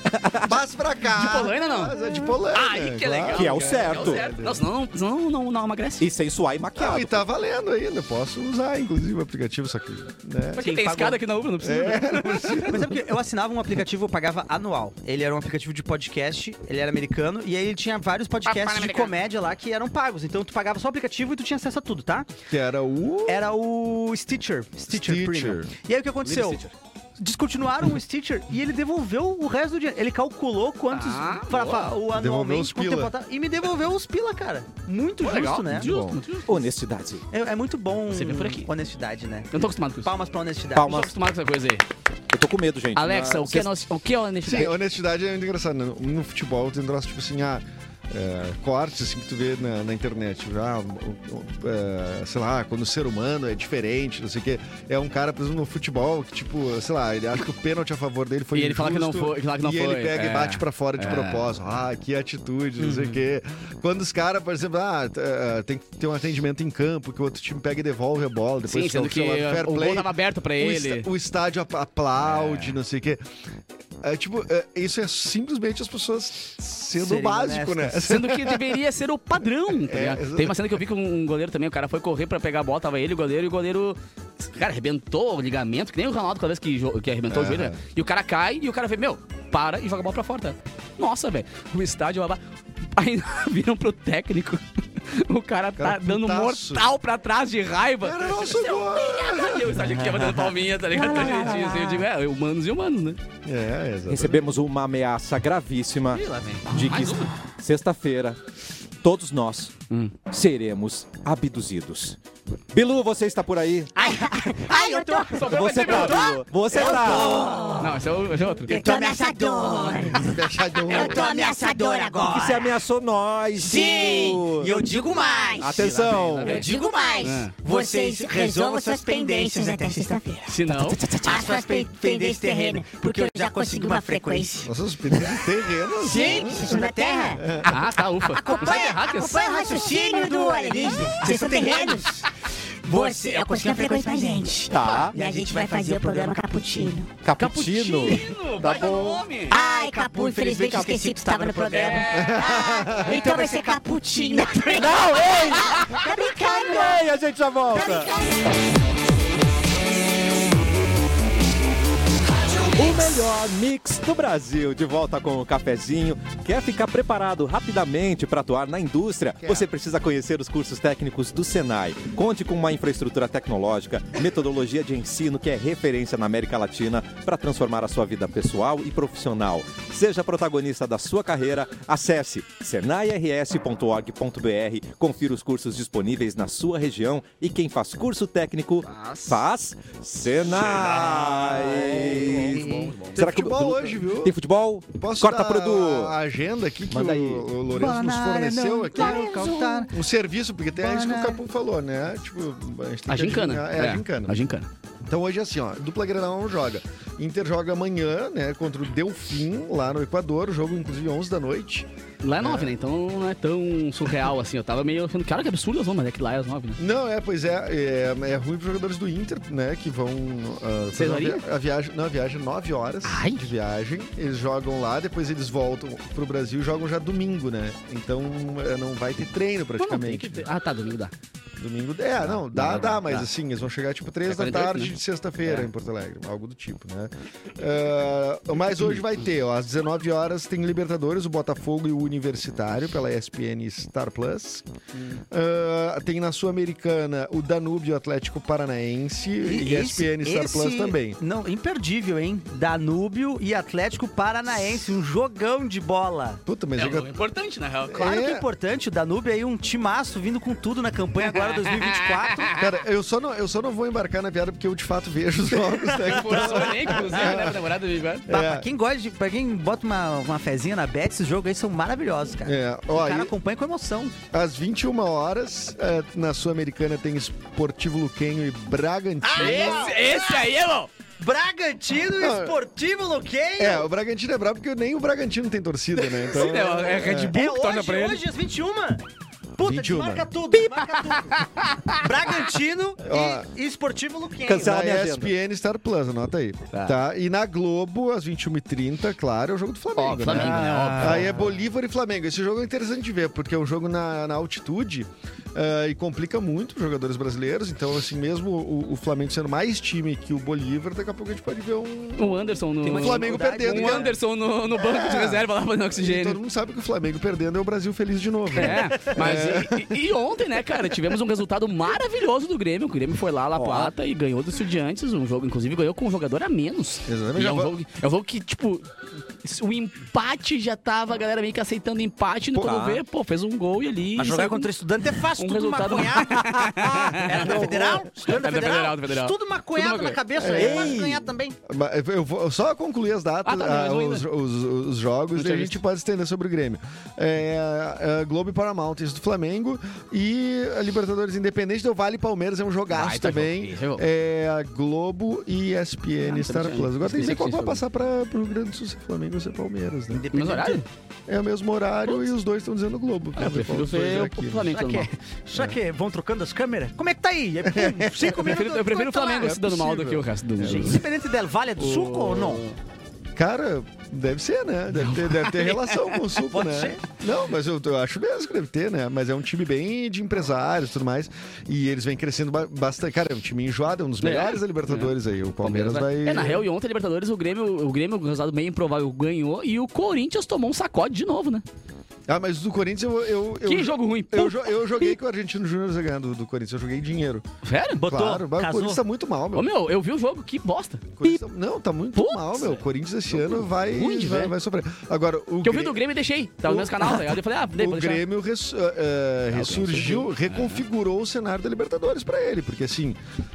Passa pra cá! De Polaina, não? Mas é de Polaina. Aí que é claro. legal. Que é o cara. certo. É o certo. Não, senão não, senão não, não, não emagrece. E sem suar e maquiado. Não, e tá valendo ainda. Posso usar, inclusive, o aplicativo, só que... Né? Porque Sim, tem pagou. escada aqui na Uber, não precisa. Mas é porque eu assinava um aplicativo, eu pagava anual. Ele era um aplicativo de podcast, ele era americano, e aí ele tinha vários podcasts de Americano. comédia lá que eram pagos. Então tu pagava só o aplicativo e tu tinha acesso a tudo, tá? Que era o... Era o Stitcher. Stitcher, Stitcher. Premium. E aí o que aconteceu? Stitcher. Descontinuaram o Stitcher e ele devolveu o resto do dinheiro. Ele calculou quantos Ah, pra, boa. pra- o Devolveu anualmente os quanto pila. tempo faltava, e me devolveu os pila, cara. Muito Pô, justo, legal. né? Justo, Bom. muito justo. Honestidade. É, é muito bom Você vê por aqui. honestidade, né? Eu não tô acostumado com isso. Palmas pra honestidade. Não tô Palmas. acostumado com essa coisa aí. Eu tô com medo, gente. Alexa, Na- o que é, Vocês- no- o que é honestidade? Sim, honestidade é muito engraçado. né? No, no futebol tem um troço tipo assim, ah, é, cortes assim que tu vê na, na internet. Ah, o- o- é, sei lá, quando o ser humano é diferente, não sei o quê. É um cara, por exemplo, no futebol que, tipo, sei lá, ele acha que o pênalti a favor dele foi E ele fala que não injusto, foi- que fala que não e foi. ele pega É. e bate pra fora de É. propósito. Ah, que atitude, não sei o quê. Quando os caras, por exemplo, ah, t- eh, tem que ter um atendimento em campo, que o outro time pega e devolve a bola. Depois Sim, fica sendo que sei lá, fair o play. gol tava aberto pra O ele. esta- O estádio ap- aplaude, não sei o quê. É, tipo, é, isso é simplesmente as pessoas sendo Serem básico, né? honestas. Sendo que deveria ser o padrão, tá É, ligado? exato. Tem uma cena que eu vi com um goleiro também, o cara foi correr pra pegar a bola, tava ele, o goleiro, e o goleiro, cara, arrebentou o ligamento, que nem o Ronaldo cada vez que, jo- que arrebentou o Aham. joelho, né? E o cara cai, e o cara vê, meu, para e joga a bola pra fora, tá? Nossa, velho, o estádio... babá. Aí viram pro técnico, o cara tá Cara, dando putaço. mortal pra trás de raiva. Era nosso gol! E o estádio aqui batendo palminha, tá ligado? Direitinho, assim, eu digo, é, humanos e humanos, né? É, exatamente. Recebemos uma ameaça gravíssima Ih, lá vem. de que Mais uma? sexta-feira todos nós Hum. seremos abduzidos. Bilu, você está por aí? Ai, ai, eu tô. Você tá, Bilu. Você tá. Não, esse é, o, esse é outro. Eu tô ameaçador. Eu tô ameaçador Que agora. você ameaçou nós, Sim, Bilu. e eu digo mais. Atenção. Lá vem, lá Eu digo mais. Ah. Vocês resolvam suas pendências até sexta-feira. Se não... As suas pe- pendências terreno, porque eu já consegui uma frequência. Nossa, os pneus de terreno. Sim, vocês são da Terra. Ah, tá, ufa. Não sai Acompanha, terráqueas? acompanha o raciocínio do alienígena. Vocês são terrenos. Você, eu consegui uma frequência pra gente. Tá. E a gente vai fazer o programa Cappuccino. Cappuccino. Tá Vai dar bom. nome. Ai, Capu, infelizmente eu esqueci que tu estava no programa. Ah, então vai ser Cappuccino. Não, ei! Tá brincando? Ei, a gente já Tá volta. brincando? O melhor mix do Brasil, de volta com o cafezinho. Quer ficar preparado rapidamente para atuar na indústria? Você precisa conhecer os cursos técnicos do Senai. Conte com uma infraestrutura tecnológica, metodologia de ensino que é referência na América Latina para transformar a sua vida pessoal e profissional. Seja protagonista da sua carreira, acesse senai r s ponto org ponto b r, confira os cursos disponíveis na sua região e quem faz curso técnico faz Senai. Tem Será futebol que o, hoje, viu? Tem futebol? Posso Corta dar pro Edu. a agenda aqui que Manda o, aí. o Lourenço nos forneceu aqui. Um serviço, porque tem isso que o Capu falou, né? Tipo, a gente tem A que gincana. adivinhar. É, a gincana. A gincana. Então hoje é assim, ó, dupla Grenal não joga. Inter joga amanhã, né, contra o Delfim, lá no Equador, o jogo inclusive onze da noite. Lá é nove, né? Então não é tão surreal assim. Eu tava meio achando, cara, que absurdo, mas é que lá é às nove, né? Não, é, pois é, é, é ruim pros jogadores do Inter, né, que vão uh, fazer a, via- a viagem, não, a viagem nove horas Ai. de viagem, eles jogam lá, depois eles voltam pro Brasil e jogam já domingo, né, então é, não vai ter treino Não, não, tem praticamente. que ter. Ah, tá, domingo dá. Domingo, é, não, dá, Não, dá, não, mas dá. assim, eles vão chegar tipo três É da quarenta e oito, tarde né? de sexta-feira É. em Porto Alegre, algo do tipo, né? Uh, mas hoje vai ter, ó, às dezenove horas tem Libertadores, o Botafogo e o Universitário pela E S P N Star Plus. Uh, tem na Sul-Americana o Danúbio e o Atlético Paranaense e, E S P N Star Plus também. Não, imperdível, hein? Danúbio e Atlético Paranaense, um jogão de bola. Puta, mas É um joga... jogo importante, na real. Claro É. que é importante, o Danúbio aí um timaço vindo com tudo na campanha agora dois mil e vinte e quatro. Cara, eu só, não, eu só não vou embarcar na piada porque eu de fato vejo os jogos, né? Forçou nem, inclusive, né? Pra namorada do Igor. Tá, É. pra quem gosta de. Pra quem bota uma, uma fezinha na bet, esses jogos aí são maravilhosos, cara. É, O ó, cara aí- acompanha com emoção. Às vinte e uma horas, eh, na Sul-Americana tem Esportivo Luquenho e Bragantino. Esse, esse aí, irmão! Bragantino Não, Esportivo Luquenho. É, o Bragantino é brabo porque nem o Bragantino tem torcida, né? Então, Sim, é, é Red Bull É que torna hoje, pra ele. hoje às vinte e uma. Puta, vinte e uma. desmarca tudo, desmarca tudo. Bragantino Ó, e, e Esportivo Luquenho. Cancela Na minha E agenda. S P N Star Plus, anota aí. Tá. Tá. E na Globo, às vinte e uma e trinta, claro, é o jogo do Flamengo. Ó, Flamengo, né? né? Óbvio. Aí é Bolívar e Flamengo. Esse jogo é interessante de ver, porque é um jogo na, na altitude ah, e complica muito os jogadores brasileiros. Então, assim, mesmo o, o Flamengo sendo mais time que o Bolívar, daqui a pouco a gente pode ver um... O Anderson no... O Flamengo perdendo. Um né? Anderson no, no banco de reserva lá fazendo E oxigênio. todo mundo sabe que o Flamengo perdendo é o Brasil feliz de novo. né? É, mas E, e- e ontem, né, cara, tivemos um resultado maravilhoso do Grêmio. O Grêmio foi lá, La Plata, e ganhou dos Estudiantes. Um jogo, inclusive, ganhou com um jogador a menos. Exatamente. E Já é, um va- jogo, é um jogo que, tipo, o empate já tava, a galera meio que aceitando empate. No Pô, quando tá. vê, pô, fez um gol e ali... Mas jogar saiu contra estudante é fácil, um tudo resultado- maconhado. Era da Federal? Estudante da Era da Federal? Federal, da Federal. Tudo maconhado Tudo na maconha- cabeça, É. aí pode ganhar também. Mas Eu vou só concluir as datas, Ah, tá, ah, não, os, ainda. os- os jogos, Não e a tinha gente visto. pode estender sobre o Grêmio. É, é, Globo e Paramount, isso do Flamengo. E a Libertadores Independente do Vale Palmeiras é um jogaço Baita também. jogo, esse É a Globo e E S P N Ah, Star não sei, Plus. Agora tem que ver esqueci qual que vai vocês passar para o Rio Grande do Sul, se é Flamengo ou se é Palmeiras, né? Mas horário? É o mesmo horário e os dois estão dizendo Globo. Ah, eu prefiro Qual dos dois ver é o aqui, né? Flamengo Será dando que, mal. será que vão trocando as câmeras? Como é que tá aí? É, pum, cinco Eu minutos. prefiro, eu prefiro o tá lá. Flamengo se dando mal do que o resto do Gente, Independente del Vale é do Suco ou não? Cara, deve ser, né? Deve ter, deve ter relação com o Suco, Pode né? ser. Não, mas eu, eu acho mesmo que deve ter, né? Mas é um time bem de empresários e tudo mais. E eles vêm crescendo ba- bastante. Cara, é um time enjoado, é um dos É. melhores da Libertadores aí. O Palmeiras vai. É, na real, e ontem a Libertadores, o Grêmio, o Grêmio, com um resultado bem improvável, ganhou e o Corinthians tomou um sacode de novo, né? Ah, mas do Corinthians eu. eu, eu Que jogo ruim. Eu, Pô, jo- eu joguei com o Argentino Júnior ganhando do Corinthians. Eu joguei dinheiro. Sério? Botou, Claro, mas o casou. Corinthians tá muito mal, meu. Ô, meu, eu vi o jogo, que bosta. O Corinthians tá- Não, tá muito Putz, mal, meu. O Corinthians esse ano vai, ruim de vai, ver. vai sofrer. Agora, o Que eu vi Grê- do Grêmio e deixei. Tava no O- mesmo canal, tá ligado? Eu falei, ah, dei pra O deixar. Grêmio res- eh, eh, É, o ressurgiu, Grêmio reconfigurou o cenário da Libertadores pra ele, porque assim,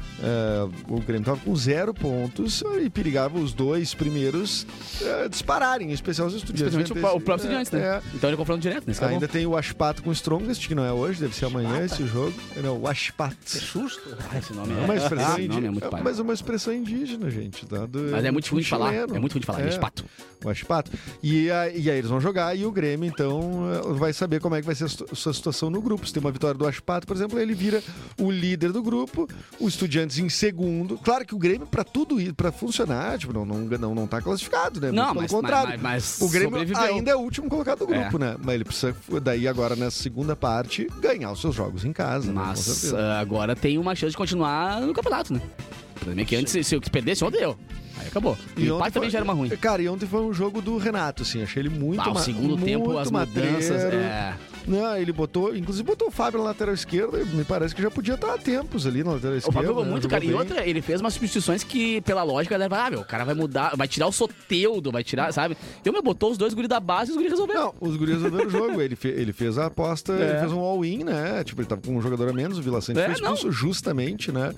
eh, o Grêmio tava com zero pontos e perigava os dois primeiros eh, dispararem, em especial os Estudiantes. Especialmente o, o próprio Estudiantes, né? É, Então ele confronto direto nesse ainda caso. tem o Ashpato com o Strongest, que não é hoje, deve ser amanhã esse jogo. Não, o Ashpato. Susto. Ah, esse nome É é, uma expressão esse nome é indígena. muito pai. Mas é uma expressão indígena, gente. Tá? Do- Mas é muito ruim de falar. chileno. É muito ruim de falar, é, É. de pato. O Ashpato. E, aí- e aí eles vão jogar e o Grêmio, então, eh, vai saber como é que vai ser a situ- sua situação no grupo. Se tem uma vitória do Ashpato, por exemplo, ele vira o líder do grupo, o Estudiantes em segundo. Claro que o Grêmio, pra tudo isso, pra funcionar, tipo, não, não, não, não tá classificado, né? Não, Muito mas, pelo contrário. mas, mas O Grêmio sobreviveu. ainda é o último colocado do grupo, né? Mas ele precisa, daí agora, nessa segunda parte, ganhar os seus jogos em casa. né? Com Mas certeza. ah, agora tem uma chance de continuar no campeonato, né? O problema é que antes, se, se eu perdesse, ontem eu. Aí acabou. E o ontem empate também foi- já era uma ruim. Cara, e ontem foi um jogo do Renato, assim. Achei ele muito Ah, o ma- segundo muito tempo, as mudanças. matreiro. É... Não, ele botou, inclusive botou o Fábio na lateral esquerda, e me parece que já podia estar a tempos ali na lateral O esquerda. Fábio jogou né? muito, Jogou cara. E bem. outra, ele fez umas substituições que, pela lógica, leva, ah, meu, o cara vai mudar, vai tirar o Soteldo, vai tirar, sabe? Eu me botou os dois guris da base e os guris resolveram. Não, os guris resolveram o jogo. Ele, fe- ele fez a aposta, É. ele fez um all-in, né? Tipo, ele tava com um jogador a menos, o Vila Sante É, foi expulso justamente, né?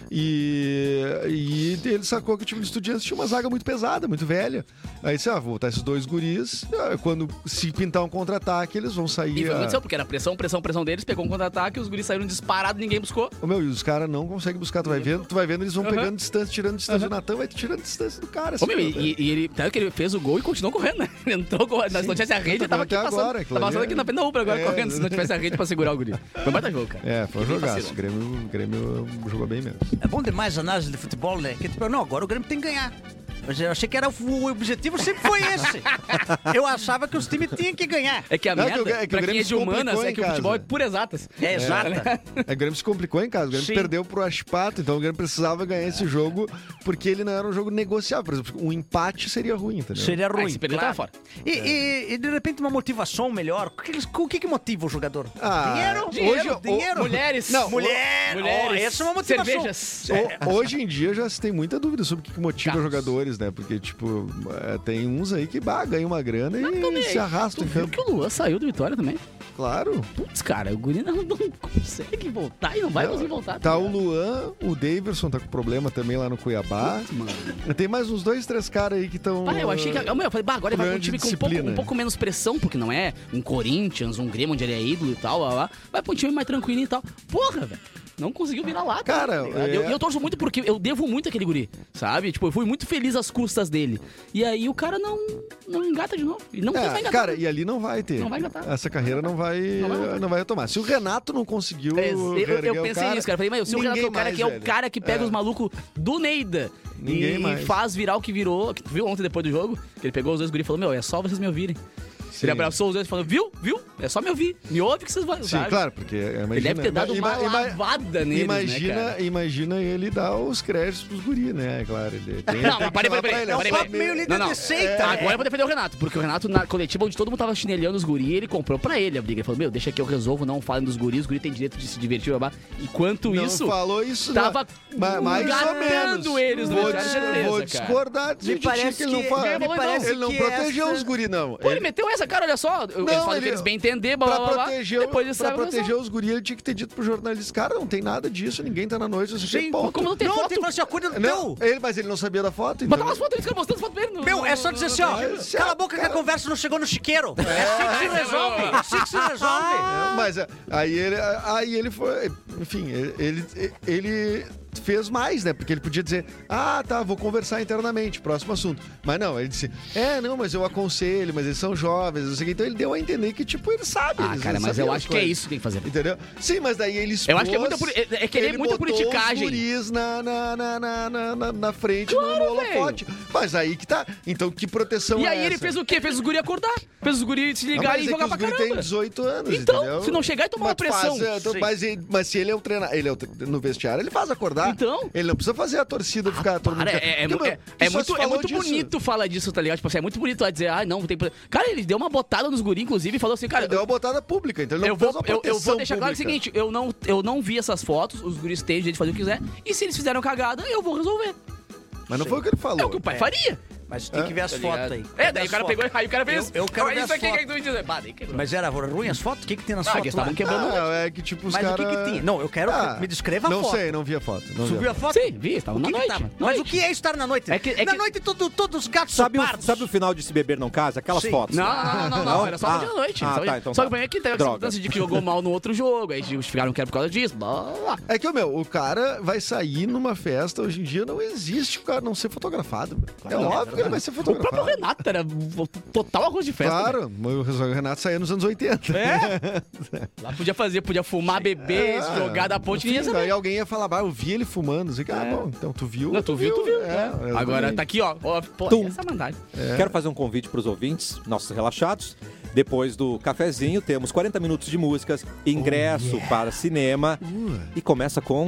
E, e ele sacou que o time de Estudiantes tinha uma zaga muito pesada, muito velha. Aí disse, ah, vou botar esses dois guris, ah, quando se pintar um contra-ataque, eles vão sair... E foi o que ah, aconteceu, porque era pressão, pressão, pressão deles, pegou um contra-ataque, os guris saíram disparados, ninguém buscou. Ô, meu, e os caras não conseguem buscar, tu vai vendo, tu vai vendo, eles vão Uhum. pegando distância, tirando distância Uhum. do Natan, vai tirando distância do cara. Ô, assim, meu, meu, e, e ele, tanto que ele fez o gol e continuou correndo, né? Ele entrou, com- se não tivesse a rede, ele tava aqui Até passando, agora, aquilo tava ali passando é- aqui na frente da Ubra agora, É. correndo, se não tivesse a rede pra segurar o guri. Foi baita jogo, cara. É, foi um Que bem jogaço. O vacilo. Grêmio, o Grêmio jogou bem mesmo. É bom demais a análise de futebol, né? Que, tipo, não, agora o Grêmio tem que ganhar. Mas eu achei que era o, o objetivo sempre foi esse. Eu achava que os times tinham que ganhar. É que a Não, é que merda, o- é que o pra quem Grêmio é se de humanas, complicou é em que o futebol casa. é por exatas. É, exata. É, o Grêmio se complicou em casa. O Grêmio Sim. perdeu pro Ashpato, então o Grêmio precisava ganhar esse jogo porque ele não era um jogo negociável. Por exemplo, um empate seria ruim, entendeu? Seria ruim. Ah, se perder, claro. tava fora. E, e- e, de repente uma motivação melhor. O que, o que, que motiva o jogador? Ah, dinheiro? hoje- Dinheiro? o- dinheiro? Mulheres. Não, mulher. Mulheres. Oh, essa é uma motivação. Cervejas. O- Hoje em dia já se tem muita dúvida sobre o que que motiva Carros. jogadores, né? Porque, tipo, é, tem uns aí que bah, ganham uma grana e Também. se arrastam Tu em viu campo. que o Luan saiu do Vitória também? Claro. Putz, cara, o guri não, não consegue voltar e não vai conseguir voltar. Tá o ligado? Luan, o Daverson tá com problema também lá no Cuiabá. Putz, mano. Tem mais uns dois, três caras aí que estão. Pá, eu achei que. Eu, eu falei, bah, agora ele vai pra um Grande time com um pouco, disciplina. um pouco menos pressão, porque não é um Corinthians, um Grêmio onde ele é ídolo e tal, lá, lá. Vai pra um time mais tranquilinho e tal. Porra, velho. Não conseguiu virar lá. Cara, tá ligado? é- eu, eu torço muito porque eu devo muito aquele guri, sabe? Tipo, eu fui muito feliz às custas dele. E aí o cara não, não engata de novo. E não vai É, engatar. cara, e ali não vai ter. Não vai engatar. Essa carreira não vai, Não vai engatar. não vai retomar. Se o Renato não conseguiu. É, eu, eu, reerguer eu o pensei cara, nisso, cara. Falei, mas se o ninguém Renato é o cara mais, que é o velho. cara que pega É. os malucos do Neida Ninguém e mais. faz virar o que virou. Que tu viu ontem depois do jogo? Que ele pegou os dois guris e falou: Meu, é só vocês me ouvirem. Sim. Ele abraçou os dois e falou: Viu? Viu? É só me ouvir. Me ouve que vocês vão. Sim, sabe? claro, porque imagina, Ele deve ter dado uma ima- ima- lavada neles, imagina, né, cara? imagina ele dar os créditos pros guri, né? Claro, ele tem, Não, tem mas parei, que falar parei, pra ele, parei, é parei, só parei. meio líder Não, não. de seita, É, né? agora eu vou defender o Renato, porque o Renato, na coletiva onde todo mundo tava chinelhando os guri, ele comprou pra ele a briga. Ele falou: Meu, deixa que eu resolvo, não falem dos guris, os guri tem direito de se divertir, babá. Enquanto Não isso, falou isso, tava não. Ma- mais ou engatando menos. eles no vou, vestiário, dis- certeza, vou cara. discordar de Me ti parece que ele não que- fala. me parece ele não que protegeu essa- os guri, não. Pô, ele meteu essa, cara, olha só. Eles Não, falam ele- que eles bem entender, blá, Pra blá, blá, blá. proteger, Depois eles pra sabem proteger os guri, ele tinha que ter dito pro jornalista, cara, não tem nada disso, ninguém tá na noite, você tem ponto. como não tem Não, foto? tem que falar assim, ó, cuida do Não, teu. ele, mas ele não sabia da foto, Botar então... umas fotos, eles ficam mostrando foto dele. no- Meu, é só no- dizer no- assim, ó, no- cala a boca que a conversa não chegou no chiqueiro. É assim que se resolve. É assim que se resolve. É, mas é, aí ele, aí ele foi, enfim, ele, ele fez mais, né? Porque ele podia dizer, ah, tá, vou conversar internamente, próximo assunto. Mas não, ele disse, é, não, mas eu aconselho, mas eles são jovens, não sei o que. Então ele deu a entender que, tipo, ele sabe. Ah, eles cara, mas sabiam eu as acho que é coisas. isso que tem que fazer. Entendeu? Sim, mas daí ele expôs... Eu acho que é muita poli- é- é querer ele muita botou politicagem. os guris na, na, na, na, na, na- na frente, no, no Claro, holofote. Mas aí que tá. Então que proteção E é aí ele essa? fez o quê? Fez os guri acordar. Fez os guri se Não, ligarem mas e é jogar que pra os guri caramba. têm dezoito anos, Então, entendeu? se não chegar e tomar Mas uma pressão. faz, é, então, Sim. mas, ele- mas se ele é o treinador, ele é o tre- no vestiário, ele faz acordar. Então. Ele não precisa fazer a torcida ficar todo mundo... Cara, é, é, Porque, é- meu, é tu só muito, se é falou muito disso. bonito falar disso, tá ligado? Tipo assim, é muito bonito lá dizer, ah, não, tem. pro- Cara, ele deu uma botada nos guri, inclusive, e falou assim, cara. Ele deu uma botada pública, então ele não Eu vou, fez uma eu, eu proteção vou deixar claro o pública. seguinte, eu não, eu não vi essas fotos, os guris têm o jeito de fazer o que quiser, e se eles fizeram cagada, eu vou resolver. Mas não foi o que ele falou. É o que o pai É. faria. Mas tem que ver as Tá fotos ligado? aí. É, Cadê daí as o cara fotos? pegou, aí o cara fez. Eu- eu quero "Ah, ver isso as aqui que fotos. tu diz. Bah, daí quebrou. Mas era ruim as fotos? O que, que tem nas Ah, que fotos eles lá? estavam quebrando. Ah, é que tipo os Mas caras... o que, que tinha? Não, eu quero Ah, que me descreva a não foto. sei, não vi a foto. Não vi Tu a viu a foto. foto? Sim, vi, estava O na que noite. que tava? Noite. Mas o que é estar na noite? É que- é na que- noite todo, todos os gatos Sabe são o, pardos. sabe o final de Se Beber Não Casa? Aquelas Sim. fotos. Não, não, não, não, não, era só Ah, no dia da noite. ah, só tá, só então que tá. o problema é que teve Droga. essa de que jogou mal no outro jogo, aí justificaram que era por causa disso, blá, blá, blá. É que, meu, o cara vai sair numa festa, hoje em dia não existe o cara não ser fotografado. É óbvio que ele vai ser O próprio fotografado. Renato era total arroz de festa. né? Claro, o Renato saía nos anos oitenta. É? Lá podia fazer, podia fumar, beber, É, jogar da ponte, ninguém ia enfim, saber. Aí alguém ia falar, bah, eu vi ele fumando. Assim, ah, É. bom, então tu viu. Não, tu viu, tu viu. É, É. eu Agora também. tá aqui, ó. ó pô, Tum. essa é a mandagem. Quero fazer um convite para os ouvintes, nossos relaxados. Depois do cafezinho, temos quarenta minutos de músicas, ingresso para cinema. E começa com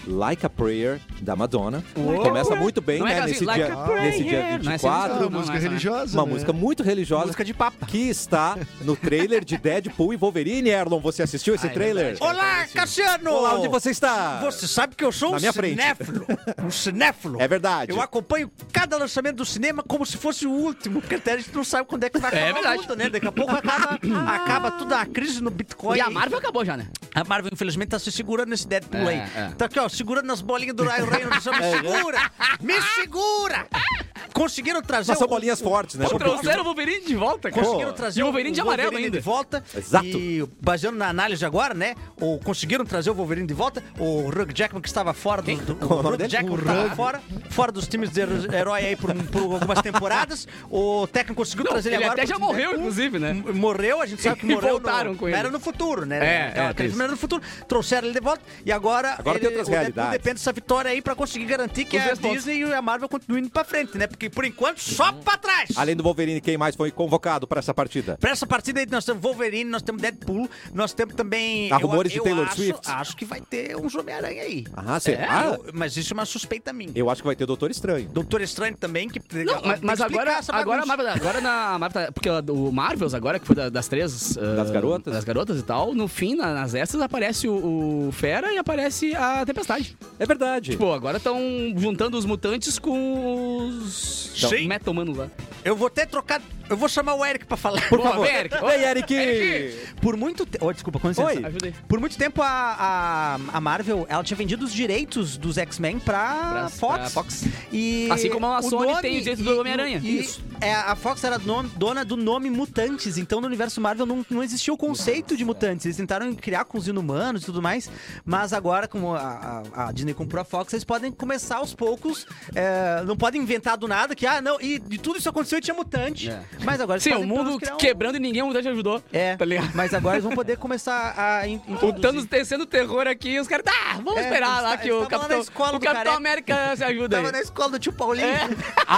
Like a Prayer, da Madonna. Começa muito bem, Não é né? assim, Nesse, Like dia, a Prayer. nesse dia Não é vinte e assim, quatro. Uma não, música não é essa, religiosa. Uma né? música muito religiosa. Música de papa. Que está no trailer de Deadpool e Wolverine. Erlon, você assistiu esse Ah, é trailer? verdade. Olá, Cassiano! Olá, onde você está? Você sabe que eu sou Na um minha frente. cinéfilo. Um cinéfilo. É verdade. Eu acompanho cada lançamento do cinema como se fosse o último, porque até a gente não sabe quando é que vai acabar É verdade. tudo, né? Daqui a pouco acaba, acaba toda a crise no Bitcoin. E a Marvel acabou já, né? A Marvel, infelizmente, tá se segurando nesse Deadpool É, aí. é. Tá aqui, ó, segurando nas bolinhas do Ryan Reynolds. Me segura! Me segura! Conseguiram trazer Mas são o- bolinhas fortes, né? Pô, trouxeram o Wolverine de volta, cara. Conseguiram Pô, trazer e o Wolverine de amarelo Wolverine ainda. de volta. Exato. E baseando na análise agora, né? Ou conseguiram trazer o Wolverine de volta. O Hugh Jackman que estava fora do, do Qual o nome Hugh dele? Jackman O que estava Hugh. fora, fora dos times de herói aí por, por algumas temporadas. O técnico conseguiu Não, trazer ele, ele agora. até pro já time morreu, Deadpool. inclusive, né? M- Morreu, a gente sabe que E morreu. voltaram no, com ele. Era no futuro, né? É, Aquele é, filme isso. era no futuro. Trouxeram ele de volta. E agora, Agora ele, tem outras o Deadpool realidades. depende dessa vitória aí pra conseguir garantir que Os a três pontos. Disney e a Marvel continuem indo pra frente, né? Porque por enquanto só pra trás. Além do Wolverine, quem mais foi convocado para essa partida? Pra essa partida aí nós temos Wolverine, nós temos Deadpool, nós temos também... Há rumores de eu Taylor acho, Swift? Acho que vai ter uns Homem-Aranha aí. Ah, você... É? ah, Eu- mas isso é uma suspeita minha. eu acho que vai ter Doutor Estranho. Doutor Estranho também, que... Não, mas, mas agora, agora, a Marvel, agora na Marvel, tá- porque o Marvels agora, que foi da- das três... ah, Das garotas? Das garotas e tal, no fim, na- nas extras, aparece o, o Fera e aparece a Tempestade. É verdade. Pô, agora estão juntando os mutantes com os... Sim. Meta-humanos lá. Eu vou ter trocado... Eu vou chamar o Eric pra falar. Por Boa, favor. Eric. Oi, Eric. Eric. Por muito tempo... Oh, desculpa, com licença. Oi. Ajuda aí. Por muito tempo, a, a, a Marvel, ela tinha vendido os direitos dos X-Men pra, Pra- Fox. pra Fox. E Assim como a o Sony nome- tem os direitos e- do Homem-Aranha. e- Isso. É, a Fox era nome- dona do nome Mutantes, então no universo Marvel não, não existia o conceito de mutantes. Eles tentaram criar com os inumanos e tudo mais, mas agora, como a, a- a Disney comprou a Fox, eles podem começar aos poucos, é, não podem inventar do nada que, ah, não, e de tudo isso aconteceu e tinha mutante. É. Mas agora eles Sim, o podem, pelo mundo menos, criar um- quebrando e ninguém o mutante ajudou. É, Tá ligado? mas agora eles vão poder começar a in- O introduzir. Thanos descendo terror aqui e os caras, ah, vamos É, esperar eles lá tá- que eles o tavam lá na Capitão, escola o do Capitão Careca. América se ajuda Tava aí. na escola do tio Paulinho. É.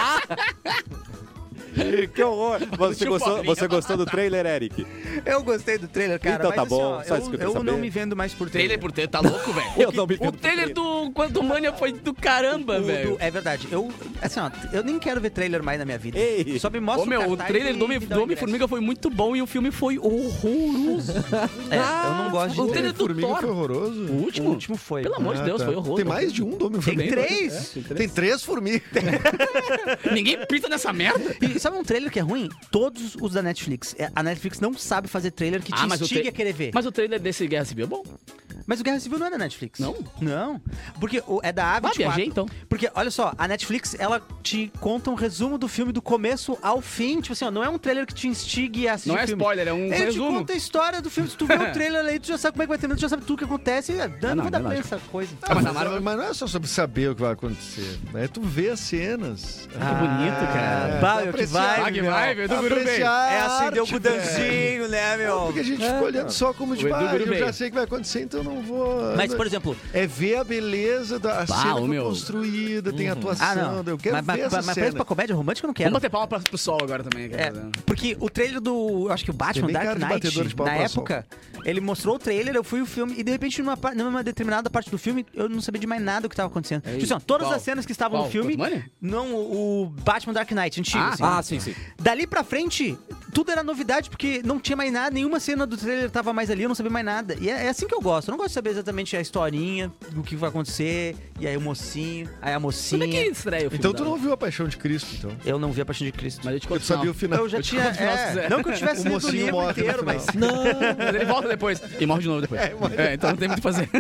Que horror. Você Tio gostou, Paulinho. você gostou do trailer, Eric? Eu gostei do trailer, cara. Então tá mas, assim, bom, ó, só eu, isso que eu eu queria não saber. me vendo mais por Trailer trailer. por trailer, tá louco, velho? Eu não me O vendo trailer do Quantumania foi do caramba, O velho. do- é verdade. Eu, assim, ó, eu nem quero ver trailer mais na minha vida. Ei. Só me mostra Ô, meu, o cartaz trailer e do Homem- me dá do o Homem-Formiga foi muito bom e o filme foi horroroso. ingresso. É, eu não gosto de o trailer. trailer do Formiga Thor. foi horroroso. O último? O último foi. Pelo amor de Ah, Deus, tá. foi horroroso. Tem mais de um do Tem Homem-Formiga? três. Tem três formigas. Ninguém pisa nessa merda. E sabe um trailer que é ruim? Todos os da Netflix. É, A Netflix não sabe fazer trailer que te Ah, mas o instigue tra- a querer ver. Mas o trailer desse Guerra Civil é bom. Mas o Guerra Civil não é da Netflix. Não? Não. Porque o- é da A Ah, vinte e quatro. viajei então. Porque, olha só, a Netflix, ela te conta um resumo do filme do começo ao fim. Tipo assim, ó, não é um trailer que te instigue a assistir Não é o filme. spoiler, é um Ele te resumo. conta a história do filme. Se tu vê o trailer aí, tu já sabe como é que vai terminar, tu já sabe tudo que acontece. É, não, não, vai dar não, play não. essa coisa. Ah, mas a Mas, Marvel... mas não é só sobre saber o que vai acontecer. É tu ver as cenas. Que bonito, cara. É, Bah, pra meu, que apreciar, vai, Ah, que meu. vai, velho, do Guru veio. Apreciar É a acender o arte, gudanzinho, né, velho. meu? Porque a gente fica olhando só como de O Edu ah, Guru eu já veio. sei o que vai acontecer, então eu não vou... Mas, por exemplo, É ver a beleza da a Bah, cena ô, foi meu. construída, tem atuação. ah, não. Eu quero mas, ver mas, essa mas pra cena. isso, pra comédia romântica, eu não quero. Vamos bater palma pra, pro sol agora também. É, cara. porque o trailer do, eu acho que o Batman bem Dark cara de Knight, batedor de palma na pra época, ele mostrou o trailer, eu fui o filme, e de repente numa, par- numa determinada parte do filme, eu não sabia de mais nada do que estava acontecendo. Tipo assim, ó, todas Qual? as cenas que estavam Qual? no filme, Quantumania? não, o, o Batman Dark Knight, antigo, Ah, assim. Ah, sim, sim. Dali pra frente, tudo era novidade, porque não tinha mais nada, nenhuma cena do trailer tava mais ali, eu não sabia mais nada. E é, é assim que eu gosto, eu não gosto de saber exatamente a historinha, do que vai acontecer, e aí o mocinho, aí a mocinha. Quando é que estreia o filme? Então tu da- não viu A Paixão de Cristo, então. Eu não vi a Paixão de Cristo. Mas eu te Eu conto sabia o o final. Eu já Eu te tinha. conto o final, se É, quiser. não que eu tivesse O lido o mocinho livro morre no inteiro, final. mas. Não, mas ele volta depois. E morre de novo depois. É, então não tem muito o que fazer.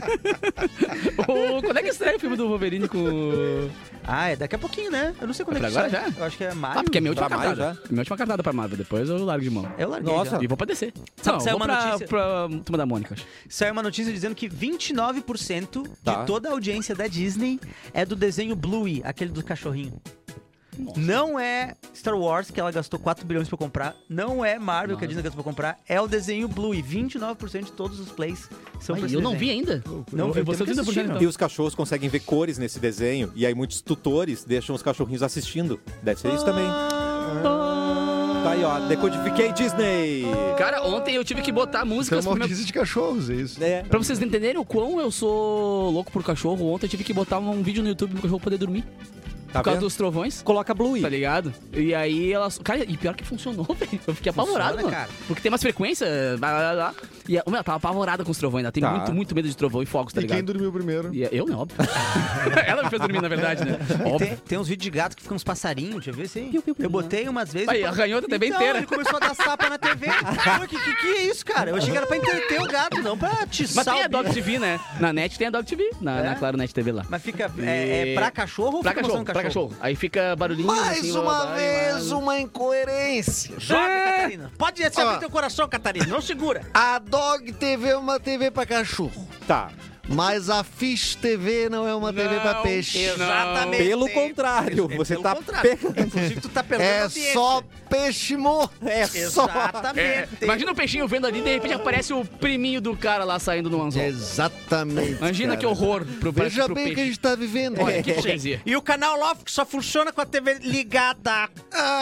O- quando é que estreia o filme do Wolverine com... o- Ah, é daqui a pouquinho, né? Eu não sei quando É é que pra agora sai. já? Eu acho que é maio. Ah, porque é minha última Pra maio cartada. Minha última cartada pra Marvel. Depois eu largo de mão. Eu larguei Nossa. já. E vou pra descer. Sabe, Não, saiu vou uma pra, notícia- pra Turma da Mônica, acho. Saiu uma notícia dizendo que vinte e nove por cento Tá. de toda a audiência da Disney é do desenho Bluey, aquele do cachorrinho. Não é Star Wars, que ela gastou quatro bilhões pra comprar. Não é Marvel, que a Disney gastou pra comprar. É o desenho Bluey. vinte e nove por cento de todos os plays são pra Mas esse eu não desenho. vi ainda. Não eu, vi, eu vou ser temos que trinta por cento assistir, então. E os cachorros conseguem ver cores nesse desenho, e aí muitos tutores deixam os cachorrinhos assistindo. Deve ser isso também. Ah, Tá aí, ó. Decodifiquei Disney. Cara, ontem eu tive que botar Isso é músicas uma pro meu... notícia de cachorros, é isso. É. Pra vocês entenderem o quão eu sou louco por cachorro, ontem eu tive que botar um vídeo no YouTube pro cachorro poder dormir. Tá Por causa vendo? dos trovões. Coloca Blue. Tá ligado? E aí elas. Cara, e pior que funcionou, velho. Eu fiquei apavorado, Funciona, mano. cara. Porque tem umas frequências. Blá, blá, blá. E a- meu, ela tava apavorada com os trovões. Ela tem Tá. muito, muito medo de trovão e fogos, tá E quem ligado? dormiu primeiro? E eu, não, óbvio. Ela me fez dormir, na verdade, né? E Óbvio. tem, tem uns vídeos de gato que ficam uns passarinhos, deixa eu ver se. Eu botei umas vezes. Aí, arranhou a T V Então, inteira. Ele começou a dar sapa na T V. Pô, que, que que é isso, cara? Eu achei que era pra entreter o gato, não pra atiçar Mas tem o a Dog bicho. T V, né? Na net tem a Dog T V. Na, É? na Claro Net T V lá. Mas fica. É, é pra cachorro ou Pra fica cachorro, mostrando pra cachorro. Aí fica barulhinho. Mais assim, blá, uma blá, blá, vez, blá. uma incoerência. Joga, Catarina. Pode ser Ó. abrir teu coração, Catarina. Não segura. A Dog T V é uma T V pra cachorro, Tá. mas a Fish T V não é uma T V pra Não, peixe. Exatamente. Pelo contrário, É você pelo tá contrário. pegando. Inclusive, tu tá perdendo É audiência. só peixe morto. É só. Exatamente. É, imagina o peixinho vendo ali, de repente aparece o priminho do cara lá saindo no anzol. Exatamente. Imagina cara. que horror pro, Veja pro bem o peixe. que a gente tá vivendo. Olha, que Sim. hipocrisia. E o canal Love que só funciona com a T V ligada.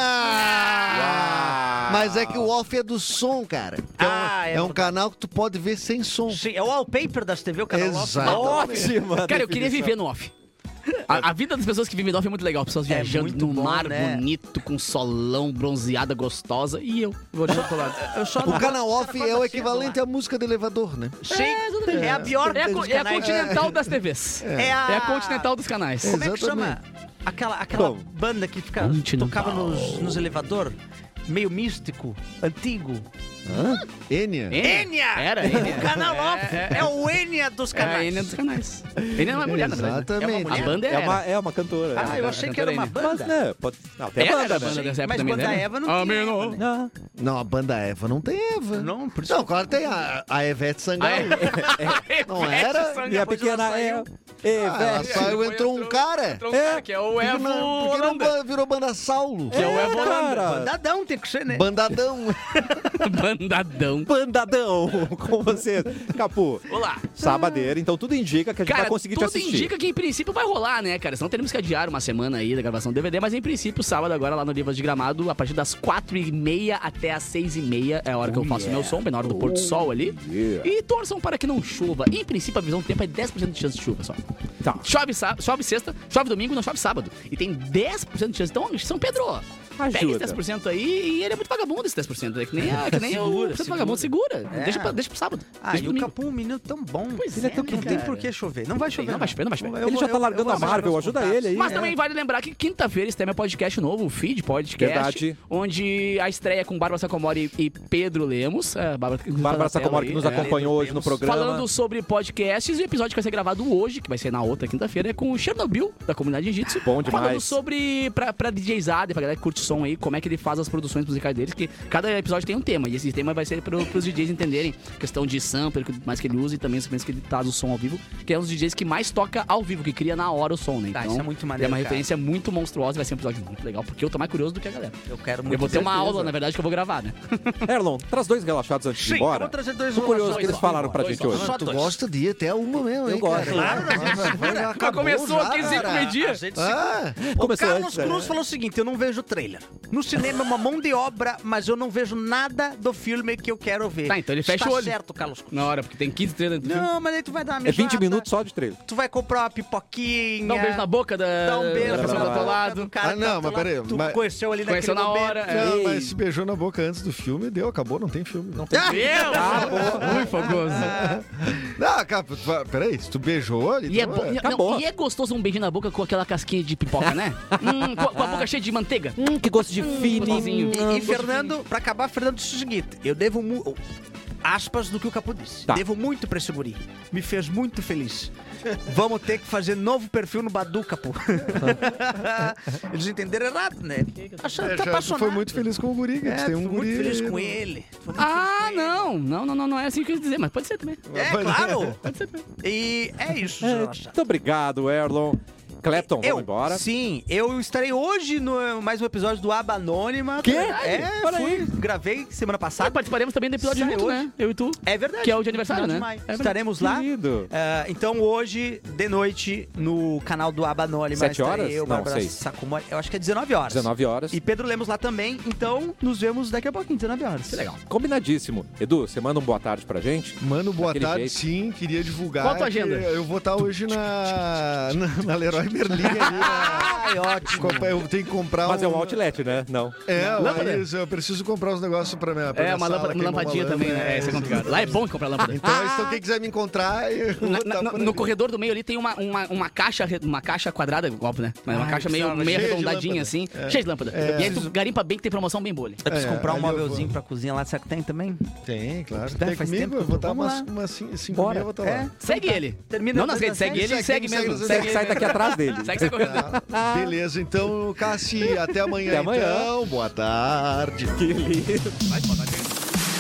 Ah! Mas é que o off é do som, cara. Que é um, Ah, é é um verdade. canal que tu pode ver sem som. Sim, é o wallpaper das T V, o canal Love. Exato. Ótima. Cara, eu queria definição. viver no off. A, a vida das pessoas que vivem no off é muito legal. Pessoas É viajando muito no bom, mar né? bonito, com solão, bronzeada, gostosa. E eu, vou olhar pro lado. Eu só O canal off é o equivalente a... à música de elevador, né? Sim, é a pior É a, co- dos é a canais. continental das T Vs. É a... É a continental dos canais. Como é que chama? Exatamente. Aquela, aquela Como? banda que fica, Continental. tocava nos, nos elevador, meio místico, antigo. Enya. Enya! Era, Enya. O canal Love É, é, é, o Enya dos é a canais. Enya dos canais. Enya não é mulher, na verdade. Exatamente. mulher? A banda é, É uma, é uma cantora. Ah, eu é. achei que era uma Cantora banda. Mas, né, pode... Não, tem Ela banda, era a né? banda dessa época Mas também, banda né? Eva não Ah, tinha meu, Eva, né? Não. Não, a banda Eva não tem Eva. Não, por isso. Não, claro tem a, a Ivete Sangalo. Ah, Não era? Minha Depois pequena ela é... saiu. É, Ah, ela velho. saiu, entrou um cara. Entrou um cara, que é o Por que Evo não, por que não Holanda. ba- virou banda Saulo? Que é o Evo Holanda. Cara, Bandadão tem que ser, né? Bandadão. Bandadão. bandadão com vocês. Capu, Olá. sabadeira, então tudo indica que a gente Cara, vai conseguir te tudo assistir. indica que em princípio vai rolar, né, cara? Senão teremos que adiar uma semana aí da gravação do D V D, mas em princípio, sábado agora lá no Livas de Gramado, a partir das quatro e meia até as seis e meia é a hora que eu faço o meu som, bem na hora do pôr do sol ali. yeah. E torçam para que não chova. Em princípio, a visão do tempo é dez por cento de chance de chuva só. Tá. Chove, sá- chove sexta, chove domingo, não chove sábado. E tem dez por cento de chance. Então, São Pedro, pega esse Ajuda. dez por cento aí e ele é muito vagabundo esse dez por cento. É que nem, a- que nem Segura, o segura, vagabundo, segura. É. Deixa, pra, deixa pro sábado. Ah, deixa e pro o domingo. Capu, um menino tão bom. Pois Ele é, tem que- né, Não tem cara? por que chover. Não vai chover. Não vai chover, não vai chover. Eu Ele vou- já tá eu- largando eu a vou Marvel, achar ajuda meus ele aí. Mas É. também vale lembrar que quinta-feira estreia meu podcast novo, o Feed Podcast. Verdade. Onde a estreia é com Bárbara Sacomori e Pedro Lemos. É, Bárbara, Bárbara Sacomori que nos é. acompanhou hoje no programa. Falando sobre podcasts, e o episódio que vai ser gravado hoje, que vai ser na outra quinta-feira, é com o Chernobyl, da comunidade Jiu-Jitsu. Bom demais. Falando sobre, pra, pra D Jzada, pra galera que curte som aí, como é que ele faz as produções musicais dele, que cada episódio tem um tema, e esse tema vai ser pro, pros D Js entenderem questão de sampler, que mais que ele usa, e também os instrumentos que ele traz o som ao vivo, que é um dos D Js que mais toca ao vivo, que cria na hora o som, né? Tá, Então, isso é muito é maneiro, uma cara. referência muito monstruosa, vai ser um episódio muito legal, porque eu tô mais curioso do que a galera. Eu quero muito. Eu vou ter uma certeza. aula, na verdade, que eu vou gravar, né? Erlon, traz dois relaxados antes de ir Sim, eu embora. vou trazer dois Tô curioso o relaxados. que eles falaram pra Dois gente só. hoje. Só Tu dois. gosta de ir até uma mesmo, hein, Eu gosto. cara? Claro, a gente segura. Já Já acabou começou já, aqui cinco cara. meio-dia. A gente Ah, O Começou Carlos antes, né? Cruz falou o seguinte: eu não vejo o trailer. No cinema é uma mão de obra, mas eu não vejo nada do filme que eu quero ver. Tá, então ele fecha Está o olho. certo, Carlos Cruz. Na hora, porque tem quinze treinos dentro do filme. Não, mas aí tu vai dar uma É vinte mijada, minutos só de trailer. Tu vai comprar uma pipoquinha. Dá um beijo na boca da, Dá um beijo da pessoa na do outro boca lado. do cara Ah, que não, tá do mas lado. peraí, Tu mas- conheceu ali Conheceu naquele na momento. hora. é. Não, Ei. mas se beijou na boca antes do filme, deu, acabou, não tem filme. Não tem. Muito fogoso. Ah, cara, tu vai- peraí, se tu beijou ali. E é, tu- bo- não, acabou. e é gostoso um beijinho na boca com aquela casquinha de pipoca, né? Hum, com, com a boca cheia de manteiga. Hum, que gosto de gostosinho. fininho. E, e Fernando, pra acabar, Fernando disse o seguinte: eu devo mu- aspas do que o Capu disse. Tá. Devo muito pra esse guri. Me fez muito feliz. Vamos ter que fazer novo perfil no Badu, Capu. Eles entenderam errado, né? Achando É, que tá já, tu apaixonado. foi muito feliz com o guri, que É, tu tem um fui guri. muito feliz com ele. Fui muito Ah, feliz com ele. não. Não, não, não, não é assim que eu ia dizer, mas pode ser também. É, claro. Pode ser também. E é isso, É, Jonathan. muito obrigado, Erlon. Clapton, eu, vamos embora. Sim, eu estarei hoje no mais um episódio do Aba Anônima. Quê? É, Olha fui, aí. gravei semana Ah, passada. participaremos também do episódio Sai junto, hoje. né? Eu e tu. É verdade. Que é o de aniversário, Final né? de maio. É verdade. Estaremos lá. Querido. Ah, então hoje, de noite, no canal do Aba Anônima. Sete estarei horas? Eu, Não, Bárbara seis. Sacomori. Eu acho que é dezenove horas. dezenove horas. E Pedro Lemos lá também. Então, nos vemos daqui a pouquinho, dezenove horas. Que legal. Combinadíssimo. Edu, você manda um boa tarde pra gente? Mano, boa Daquele tarde, jeito. sim. Queria divulgar. Qual a tua que agenda? Eu vou estar hoje na, na, na Leroy Merlin ali. Na... Ai, ótimo. Eu tenho que comprar Mas um... é um outlet, né? Não. É, Lâmpada? mas eu preciso comprar uns negócios pra minha pra É, minha uma, sala, lâmpada, uma queimar lampadinha uma também, lâmpada, né? É, isso é complicado. Lá é bom comprar lâmpada. Então, então quem quiser me encontrar, eu vou Na- estar na- no, por no ali. corredor do meio ali tem uma, uma, uma, caixa, re- uma caixa quadrada, óbvio, né? Mas uma Ai, caixa meio, precisava, meio cheia de arredondadinha lâmpada. assim, cheia de lâmpada. É. E aí tu garimpa bem que tem promoção bem boa ali. Eu preciso É, comprar um ali eu móvelzinho vou. pra cozinha lá, será que tem também? Tem, claro. Tá, Tem faz comigo, tempo eu que vou eu estar tô- umas, vamos lá. umas cinco, cinco Bora. mil, eu vou estar lá. É. Segue ele. Termina Não nas redes, segue ele, Segue, segue segue mesmo. nas Segue Segue, sai daqui atrás dele. Segue, sai correndo. Tá. Beleza, então, Cassi, até amanhã. Até amanhã. Então, boa tarde. Que lindo. Vai, boa tarde.